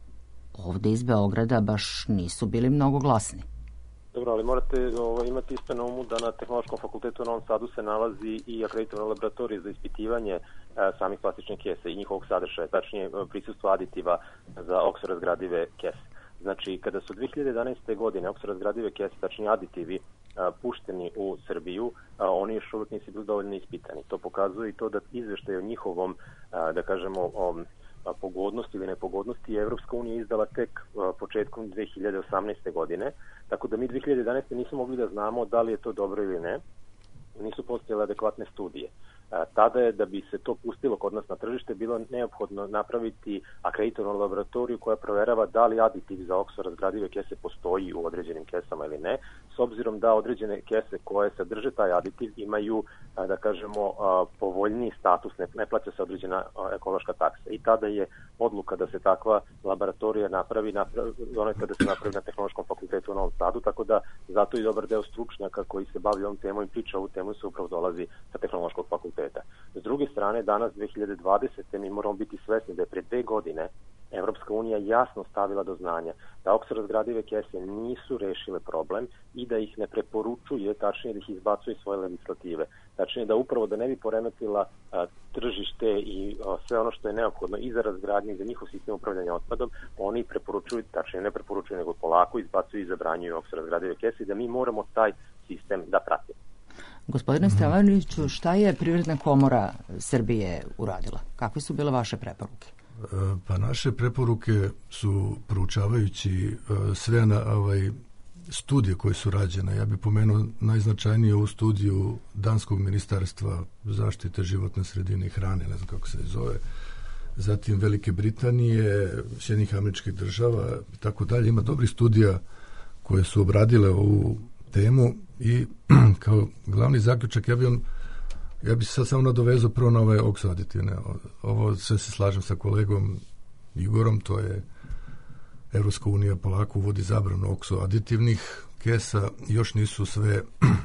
Ovde iz Beograda baš nisu bili mnogo glasni. Dobro, ali morate ovo, imati isto na umu da na Tehnološkom fakultetu u Novom Sadu se nalazi i akreditovana laboratorija za ispitivanje e, samih plastičnih kesa i njihovog sadržaja, tačnije prisustvo aditiva za oksorazgradive kese. Znači, kada su dve hiljade jedanaeste. godine oksorazgradive kese, tačnije aditivi, a, pušteni u Srbiju, a, oni još uvijek nisu bili dovoljno ispitani. To pokazuje i to da izveštaj o njihovom, a, da kažemo, o pogodnosti ili nepogodnosti je Evropska unija izdala tek a, početkom dve hiljade osamnaeste. godine, tako da mi dve hiljade jedanaeste. nismo mogli da znamo da li je to dobro ili ne. Nisu postojale adekvatne studije. A, tada je, da bi se to pustilo kod nas na tržište, bilo neophodno napraviti akreditovanu laboratoriju koja proverava da li aditiv za oksorazgradive kese postoji u određenim kesama ili ne, s obzirom da određene kese koje sadrže taj aditiv imaju, a, da kažemo, a, povoljniji status, ne, ne plaća se određena a, ekološka taksa. I tada je odluka da se takva laboratorija napravi, napravi onaj kada se napravi na Tehnološkom fakultetu u Novom Sadu, tako da zato i dobar deo stručnjaka koji se bavi ovom temom i priča ovu temu se upravo dolazi sa Tehnološkog fakulteta. S druge strane, danas dve hiljade dvadesete. mi moramo biti svesni da je pre dve godine Evropska unija jasno stavila do znanja da oksorazgradive kese nisu rešile problem i da ih ne preporučuje, tačnije da ih izbacuje iz svoje legislative. Tačnije da upravo da ne bi poremetila a, tržište i a, sve ono što je neophodno i za razgradnju i za njihov sistem upravljanja otpadom, oni preporučuju, tačnije ne preporučuju, nego polako izbacuju i zabranjuju oksorazgradive kese i da mi moramo taj sistem da pratimo. Gospodine Stevanoviću, šta je Privredna komora Srbije uradila? Kakve su bile vaše preporuke? Pa naše preporuke su, proučavajući sve na ovaj studije koje su rađene, ja bih pomenuo najznačajnije ovu studiju Danskog ministarstva zaštite životne sredine i hrane, ne znam kako se zove, zatim Velike Britanije, Sjedinjenih Američkih Država i tako dalje. Ima dobrih studija koje su obradile ovu temu i kao glavni zaključak ja bih on Ja bih se sad samo nadovezao prvo na ove oksoaditivne. Ovo sve se slažem sa kolegom Igorom, to je Evropska unija polako uvodi zabranu oksoaditivnih kesa. Još nisu sve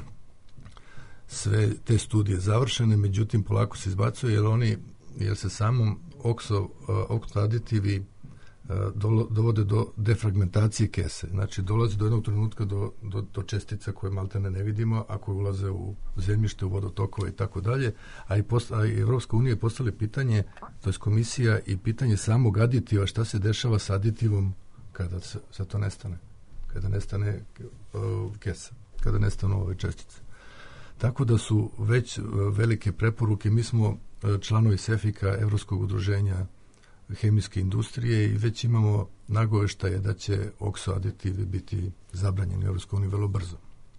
sve te studije završene, međutim polako se izbacuje jer oni, jer se samom okso, oksoaditivi dovode do defragmentacije kese. Znači, dolazi do jednog trenutka do, do, do čestica koje maltene ne vidimo, a koje ulaze u zemljište, u vodotokove i tako dalje. A i, post, a i Evropska unija je postavila pitanje, to je komisija, i pitanje samog aditiva, šta se dešava sa aditivom kada se, se to nestane. Kada nestane uh, kesa, kada nestanu ove čestice. Tako da su već uh, velike preporuke. Mi smo uh, članovi SEFIK-a, Evropskog udruženja hemijske industrije, i već imamo nagoveštaje da će oksoaditivi biti zabranjeni u Evropskoj uniji vrlo brzo.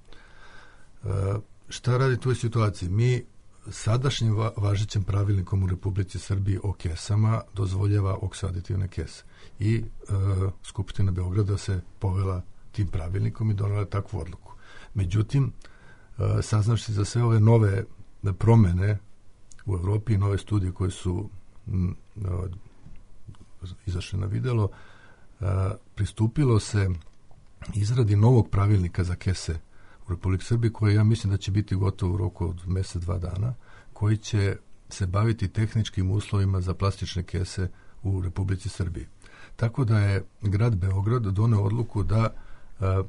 E, šta radi u toj situaciji? Mi sadašnjim va, važećim pravilnikom u Republici Srbiji o kesama dozvoljava oksoaditivne kese. I e, Skupština Beograda se povela tim pravilnikom i donela takvu odluku. Međutim, e, saznavši za sve ove nove promene u Evropi i nove studije koje su m, izašle na videlo, a, pristupilo se izradi novog pravilnika za kese u Republike Srbije, koje ja mislim da će biti gotovo u roku od mjesec, dva dana, koji će se baviti tehničkim uslovima za plastične kese u Republici Srbiji. Tako da je grad Beograd doneo odluku da, a,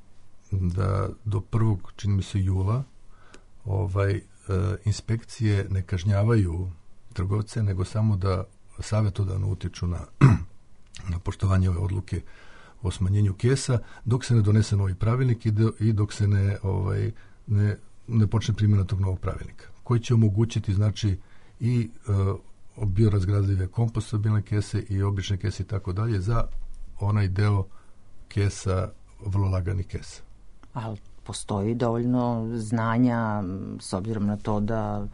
da do prvog, čini mi se, jula ovaj, a, inspekcije ne kažnjavaju trgovce, nego samo da savjetodavno utiču na, na poštovanje ove odluke o smanjenju kesa, dok se ne donese novi pravilnik i, do, i dok se ne, ovaj, ne, ne počne primjena tog novog pravilnika, koji će omogućiti, znači, i uh, biorazgradive kompostabilne kese i obične kese i tako dalje za onaj deo kesa, vrlo laganih kesa. Ali postoji dovoljno znanja s obzirom na to da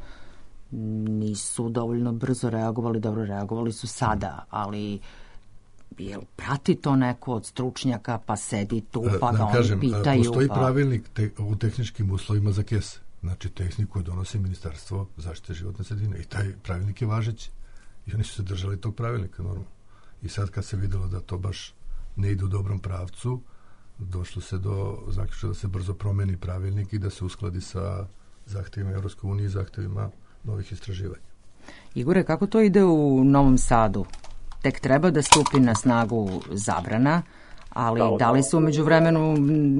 nisu dovoljno brzo reagovali, dobro reagovali su sada, ali jel prati to neko od stručnjaka, pa sedi tu, pa da, ga kažem, oni pitaju? Postoji pa... pravilnik te, u tehničkim uslovima za kese. Znači, tehniku donosi Ministarstvo zaštite životne sredine i taj pravilnik je važeći. I oni su se držali tog pravilnika, normalno. I sad kad se videlo da to baš ne ide u dobrom pravcu, došlo se do zaključka da se brzo promeni pravilnik i da se uskladi sa zahtevima Evropske unije i zahtevima novih istraživanja. Igore, kako to ide u Novom Sadu? Tek treba da stupi na snagu zabrana, ali da, da li su umeđu vremenu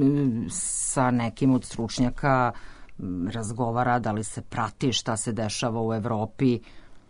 sa nekim od stručnjaka razgovara, da li se prati šta se dešava u Evropi?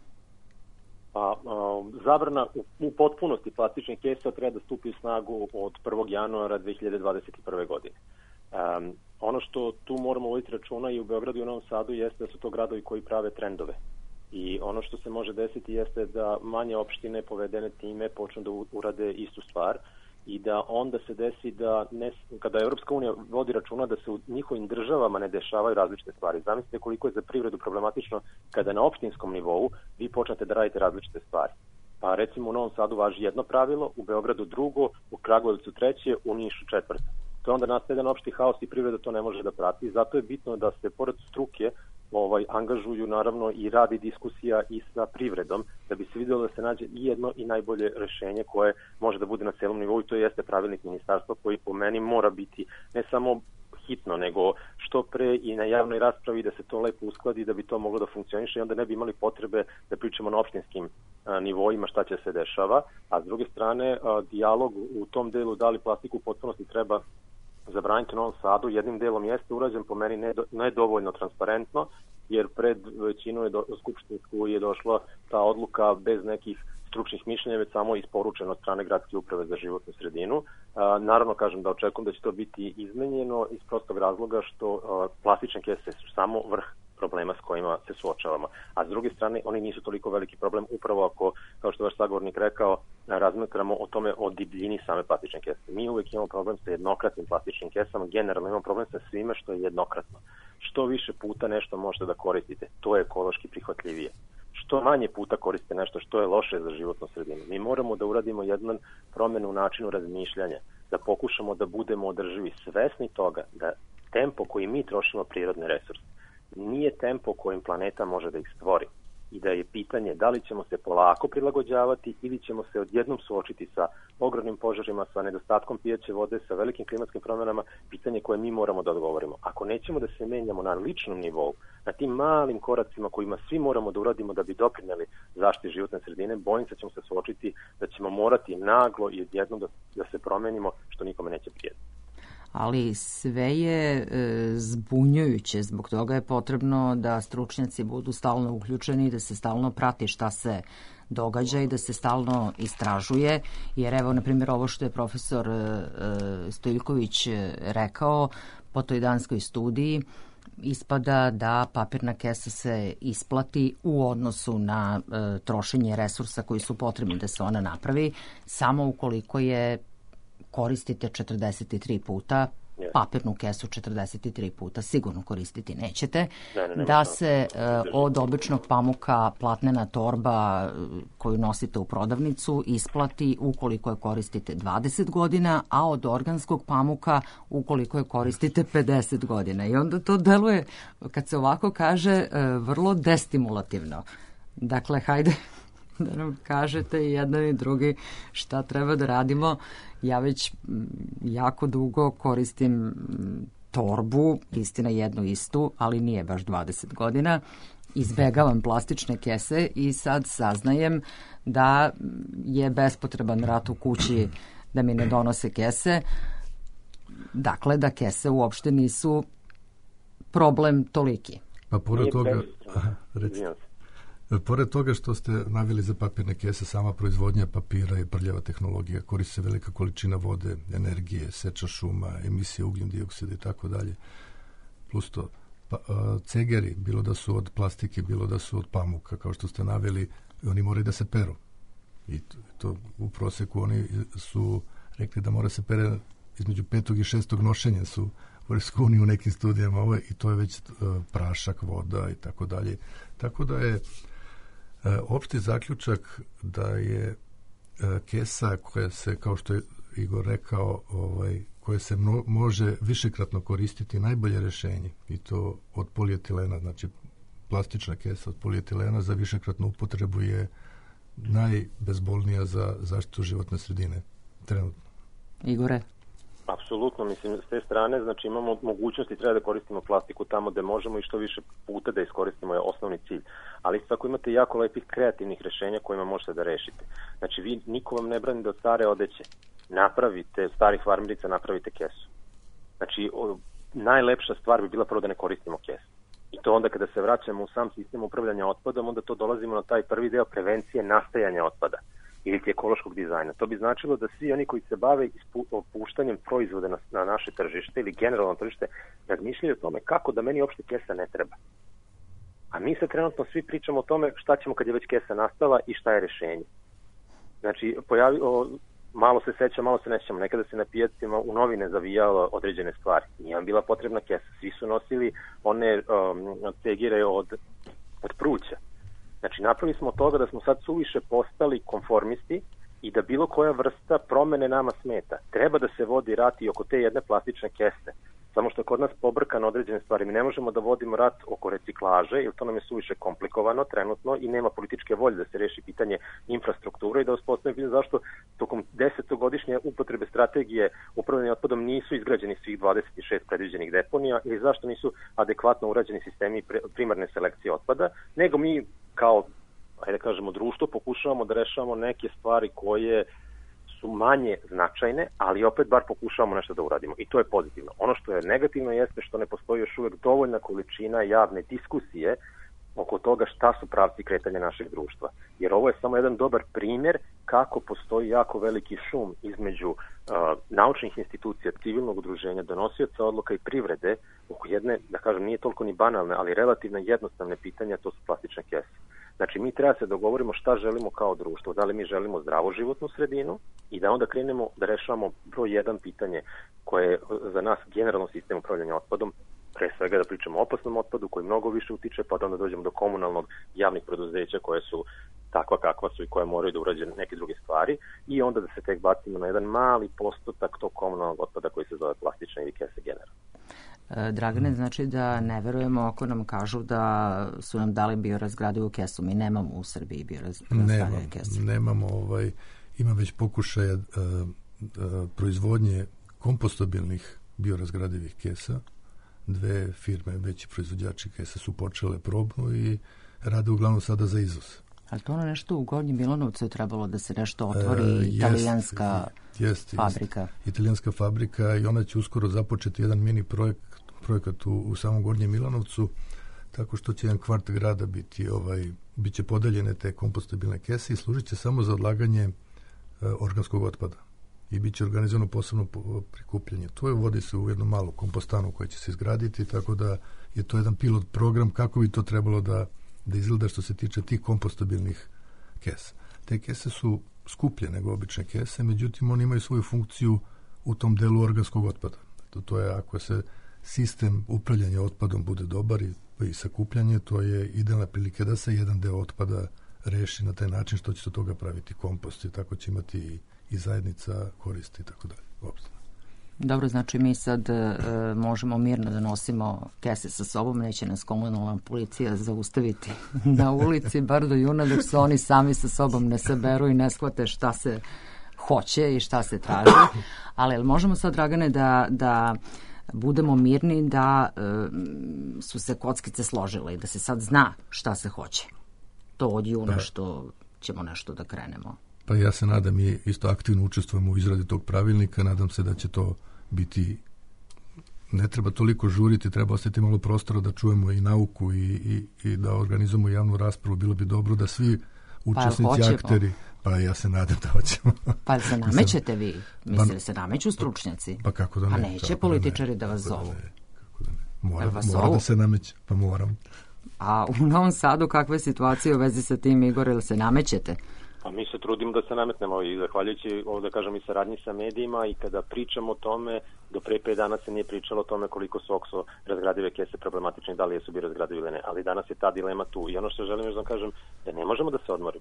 A, a, zabrana u, u potpunosti plastičnih kesa treba da stupi u snagu od prvog januara dve hiljade dvadeset prve. godine. Um, ono što tu moramo voditi računa i u Beogradu i u Novom Sadu jeste da su to gradovi koji prave trendove. I ono što se može desiti jeste da manje opštine povedene time počnu da urade istu stvar i da onda se desi da ne, kada Evropska unija vodi računa da se u njihovim državama ne dešavaju različite stvari. Zamislite koliko je za privredu problematično kada na opštinskom nivou vi počnete da radite različite stvari. Pa recimo u Novom Sadu važi jedno pravilo, u Beogradu drugo, u Kragujevcu treće, u Nišu četvrto. To onda nastaje jedan opšti haos i privreda to ne može da prati. Zato je bitno da se pored struke ovaj, angažuju naravno i radi diskusija i sa privredom, da bi se vidjelo da se nađe i jedno i najbolje rešenje koje može da bude na celom nivou i to jeste pravilnik ministarstva koji po meni mora biti ne samo hitno, nego što pre i na javnoj raspravi da se to lepo uskladi da bi to moglo da funkcioniše i onda ne bi imali potrebe da pričamo na opštinskim a, nivoima šta će se dešava, a s druge strane a, dijalog u tom delu da li plastiku u potpunosti treba zabraniti u Novom Sadu, jednim delom jeste urađen po meni ne, do, ne dovoljno transparentno, jer pred većinu je do, skupštinsku je došla ta odluka bez nekih stručnih mišljenja, već samo isporučeno od strane Gradske uprave za životnu sredinu. A, naravno, kažem da očekujem da će to biti izmenjeno iz prostog razloga što a, plastične kese su samo vrh problema s kojima se suočavamo. A s druge strane, oni nisu toliko veliki problem upravo ako, kao što vaš sagovornik rekao, razmatramo o tome o debljini same plastične kese. Mi uvijek imamo problem sa jednokratnim plastičnim kesama, generalno imamo problem sa svime što je jednokratno. Što više puta nešto možete da koristite, to je ekološki prihvatljivije. Što manje puta koriste nešto što je loše za životnu sredinu. Mi moramo da uradimo jednu promenu u načinu razmišljanja, da pokušamo da budemo održivi, svesni toga da tempo koji mi trošimo prirodne resurse nije tempo kojim planeta može da ih stvori i da je pitanje da li ćemo se polako prilagođavati ili ćemo se odjednom suočiti sa ogromnim požarima, sa nedostatkom pijaće vode, sa velikim klimatskim promjenama, pitanje koje mi moramo da odgovorimo. Ako nećemo da se menjamo na ličnom nivou, na tim malim koracima kojima svi moramo da uradimo da bi doprineli zaštiti životne sredine, bojim se da ćemo se suočiti da ćemo morati naglo i odjednom da, da se promenimo, što nikome neće prijeti. Ali sve je e, zbunjujuće, zbog toga je potrebno da stručnjaci budu stalno uključeni, da se stalno prati šta se događa i da se stalno istražuje, jer evo, na primjer, ovo što je profesor e, Stojiljković rekao po toj danskoj studiji, ispada da papirna kesa se isplati u odnosu na e, trošenje resursa koji su potrebni da se ona napravi, samo ukoliko je koristite četrdeset tri puta, papirnu kesu četrdeset tri puta sigurno koristiti nećete, ne, ne, ne, da se uh, od običnog pamuka platnena torba koju nosite u prodavnicu isplati ukoliko je koristite dvadeset godina, a od organskog pamuka ukoliko je koristite pedeset godina. I onda to deluje, kad se ovako kaže, uh, vrlo destimulativno. Dakle, hajde da nam kažete i jedan i drugi šta treba da radimo. Ja već jako dugo koristim torbu, istina jednu istu, ali nije baš dvadeset godina. Izbegavam plastične kese i sad saznajem da je bespotreban rat u kući da mi ne donose kese. Dakle, da kese uopšte nisu problem toliki. Pa pored toga... Aha, recite. Pored toga što ste naveli za papirne kese, sama proizvodnja papira je prljava tehnologija, koristi se velika količina vode, energije, seča šuma, emisije ugljen dioksida i tako dalje. Plus to, pa, cegeri, bilo da su od plastike, bilo da su od pamuka, kao što ste naveli, oni moraju da se peru. I to, to u proseku oni su rekli da mora se pere između petog i šestog nošenja su u Evropskoj uniji u nekim studijama ovo, i to je već uh, prašak, voda i tako dalje. Tako da je uh, opšti zaključak da je uh, kesa koja se, kao što je Igor rekao, ovaj, koje se mno, može višekratno koristiti najbolje rješenje, i to od polietilena, znači plastična kesa od polietilena za višekratnu upotrebu je najbezbolnija za zaštitu životne sredine trenutno. Igore? Apsolutno, mislim, s te strane, znači imamo mogućnosti, treba da koristimo plastiku tamo gde možemo i što više puta da iskoristimo je osnovni cilj. Ali isto tako imate jako lepih kreativnih rešenja kojima možete da rešite. Znači, vi, niko vam ne brani da od stare odeće napravite, starih varmirica napravite kesu. Znači, o, najlepša stvar bi bila prvo da ne koristimo kesu. I to onda kada se vraćamo u sam sistem upravljanja otpadom, onda to dolazimo na taj prvi deo prevencije nastajanja otpada ili ekološkog dizajna. To bi značilo da svi oni koji se bave puštanjem proizvoda na, na naše tržište ili generalno tržište razmišljaju o tome kako da meni uopšte kesa ne treba. A mi se trenutno svi pričamo o tome šta ćemo kad je već kesa nastala i šta je rešenje. Znači, pojavi, o, malo se seća, malo se ne sećamo. Nekada se na pijacima u novine zavijalo određene stvari. Nije vam bila potrebna kesa. Svi su nosili one um, tegire od, od pruća. Znači, napravili smo od toga da smo sad suviše postali konformisti i da bilo koja vrsta promene nama smeta. Treba da se vodi rat i oko te jedne plastične kese. Samo što je kod nas pobrkano određene stvari. Mi ne možemo da vodimo rat oko reciklaže, jer to nam je suviše komplikovano trenutno i nema političke volje da se reši pitanje infrastrukture i da uspostavi pitanje zašto tokom desetogodišnje upotrebe strategije upravljanja otpadom nisu izgrađeni svih dvadeset šest predviđenih deponija ili zašto nisu adekvatno urađeni sistemi primarne selekcije otpada, nego mi kao, ajde da kažemo, društvo pokušavamo da rešavamo neke stvari koje su manje značajne, ali opet bar pokušavamo nešto da uradimo. I to je pozitivno. Ono što je negativno jeste što ne postoji još uvek dovoljna količina javne diskusije oko toga šta su pravci kretanja našeg društva. Jer ovo je samo jedan dobar primjer kako postoji jako veliki šum između uh, naučnih institucija, civilnog udruženja, donosioca odluka i privrede oko jedne, da kažem, nije toliko ni banalne, ali relativno jednostavne pitanja, to su plastične kese. Znači, mi treba se dogovorimo šta želimo kao društvo, da li mi želimo zdravu životnu sredinu i da onda krenemo da rešavamo broj jedan pitanje koje je za nas generalno sistem upravljanja otpadom, pre svega da pričamo o opasnom otpadu koji mnogo više utiče, pa da onda dođemo do komunalnog javnih preduzeća koje su takva kakva su i koje moraju da urađe neke druge stvari i onda da se tek bacimo na jedan mali postotak tog komunalnog otpada koji se zove plastične ili kese generalno. Dragane, znači da ne verujemo ako nam kažu da su nam dali biorazgradivu kesu. Mi nemamo u Srbiji biorazgradivu kesu. Nemamo, ovaj, ima već pokušaja uh, uh, proizvodnje kompostabilnih biorazgradivih kesa. Dve firme, veći proizvođači kesa su počele probnu i rade uglavnom sada za izvoz. Ali to ono nešto u Gornjem Milanovcu je trebalo da se nešto otvori, e, italijanska jest, fabrika. Jest. Italijanska fabrika i ona će uskoro započeti jedan mini projekt, projekat u, u samom Gornjem Milanovcu, tako što će jedan kvart grada biti, ovaj, bit će podeljene te kompostabilne kese i služit će samo za odlaganje e, organskog otpada. I bit će organizovano posebno prikupljanje. To je, vodi se u jednu malu kompostanu koja će se izgraditi, tako da je to jedan pilot program kako bi to trebalo da da izgleda što se tiče tih kompostabilnih kesa. Te kese su skuplje nego obične kese, međutim oni imaju svoju funkciju u tom delu organskog otpada. To, to je ako se sistem upravljanja otpadom bude dobar i, i sakupljanje, to je idealna prilike da se jedan deo otpada reši na taj način što će se od toga praviti kompost i tako će imati i, i zajednica koristi i tako dalje. Uopšte. Dobro, znači mi sad e, možemo mirno da nosimo kese sa sobom, neće nas komunalna policija zaustaviti na ulici, bar do juna, dok se oni sami sa sobom ne saberu i ne shvate šta se hoće i šta se traži. Ali možemo sad, Dragane, da, da budemo mirni da e, su se kockice složile i da se sad zna šta se hoće. To od juna što ćemo nešto da krenemo. Pa ja se nadam, mi isto aktivno učestvujemo u izradi tog pravilnika, nadam se da će to biti, ne treba toliko žuriti, treba ostaviti malo prostora da čujemo i nauku i, i, i da organizujemo javnu raspravu, bilo bi dobro da svi učesnici, pa, akteri, pa ja se nadam da hoćemo. Pa se namećete vi, mislili pa, se nameću stručnjaci? Pa kako da ne? Pa neće političari da, da vas zovu? Kako da ne? Moram, moram da se nameće, pa moram. A u Novom Sadu kakve situacije u vezi sa tim, Igor, ili se namećete? Pa mi se trudimo da se nametnemo i zahvaljujući, ovdje kažem, i saradnji sa medijima i kada pričamo o tome, do pre pet dana se nije pričalo o tome koliko su okso razgradive kese problematične, da li jesu bi razgradive ili ne, ali danas je ta dilema tu i ono što želim još da kažem, da ne možemo da se odmorimo.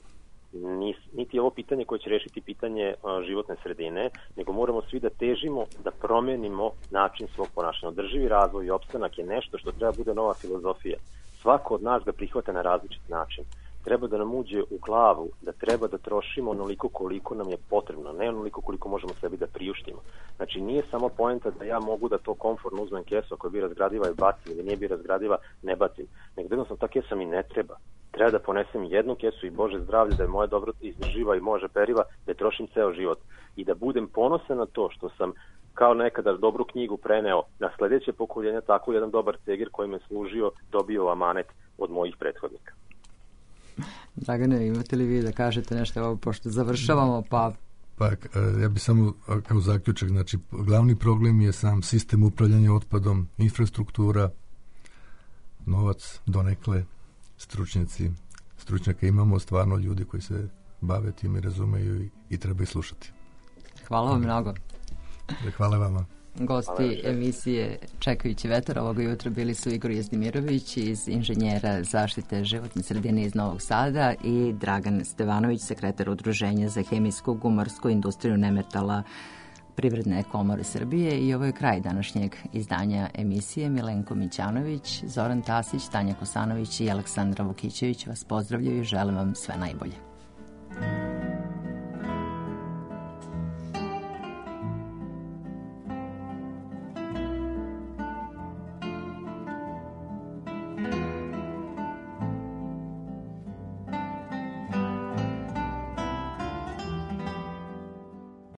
niti je ovo pitanje koje će rešiti pitanje životne sredine, nego moramo svi da težimo da promenimo način svog ponašanja. Održivi razvoj i opstanak je nešto što treba bude nova filozofija. Svako od nas ga prihvata na različit način. Treba da nam uđe u glavu da treba da trošimo onoliko koliko nam je potrebno, ne onoliko koliko možemo sebi da priuštimo. Znači nije samo poenta da ja mogu da to komfortno uzmem kesu, ako je bi razgradiva i bacim, ili nije bi razgradiva, ne bacim. Nego jednostavno ta kesa mi ne treba. Treba da ponesem jednu kesu i Bože zdravlje, da je moje dobro izdrživa i može periva, da je trošim ceo život. I da budem ponosan na to što sam kao nekada dobru knjigu preneo na sledeće pokoljenja, tako jedan dobar cegir koji me služio, dobio amanet od mojih prethodnika. Dragane, imate li vi da kažete nešto, ovo, pošto završavamo, pa... Pa, ja bih samo kao zaključak, znači, glavni problem je sam sistem upravljanja otpadom, infrastruktura, novac, donekle, stručnjaci, stručnjaka imamo, stvarno ljudi koji se bave tim i razumeju i, i treba ih slušati. Hvala vam mnogo. Hvala vama. Gosti emisije Čekajući vetar ovog jutra bili su Igor Jezdimirović iz Inženjera zaštite životne sredine iz Novog Sada i Dragan Stevanović, sekretar Udruženja za hemijsku, gumarsku industriju nemetala Privredne komore Srbije. I ovo je kraj današnjeg izdanja emisije. Milenko Mićanović, Zoran Tasić, Tanja Kosanović i Aleksandra Vukićević vas pozdravljaju i želim vam sve najbolje.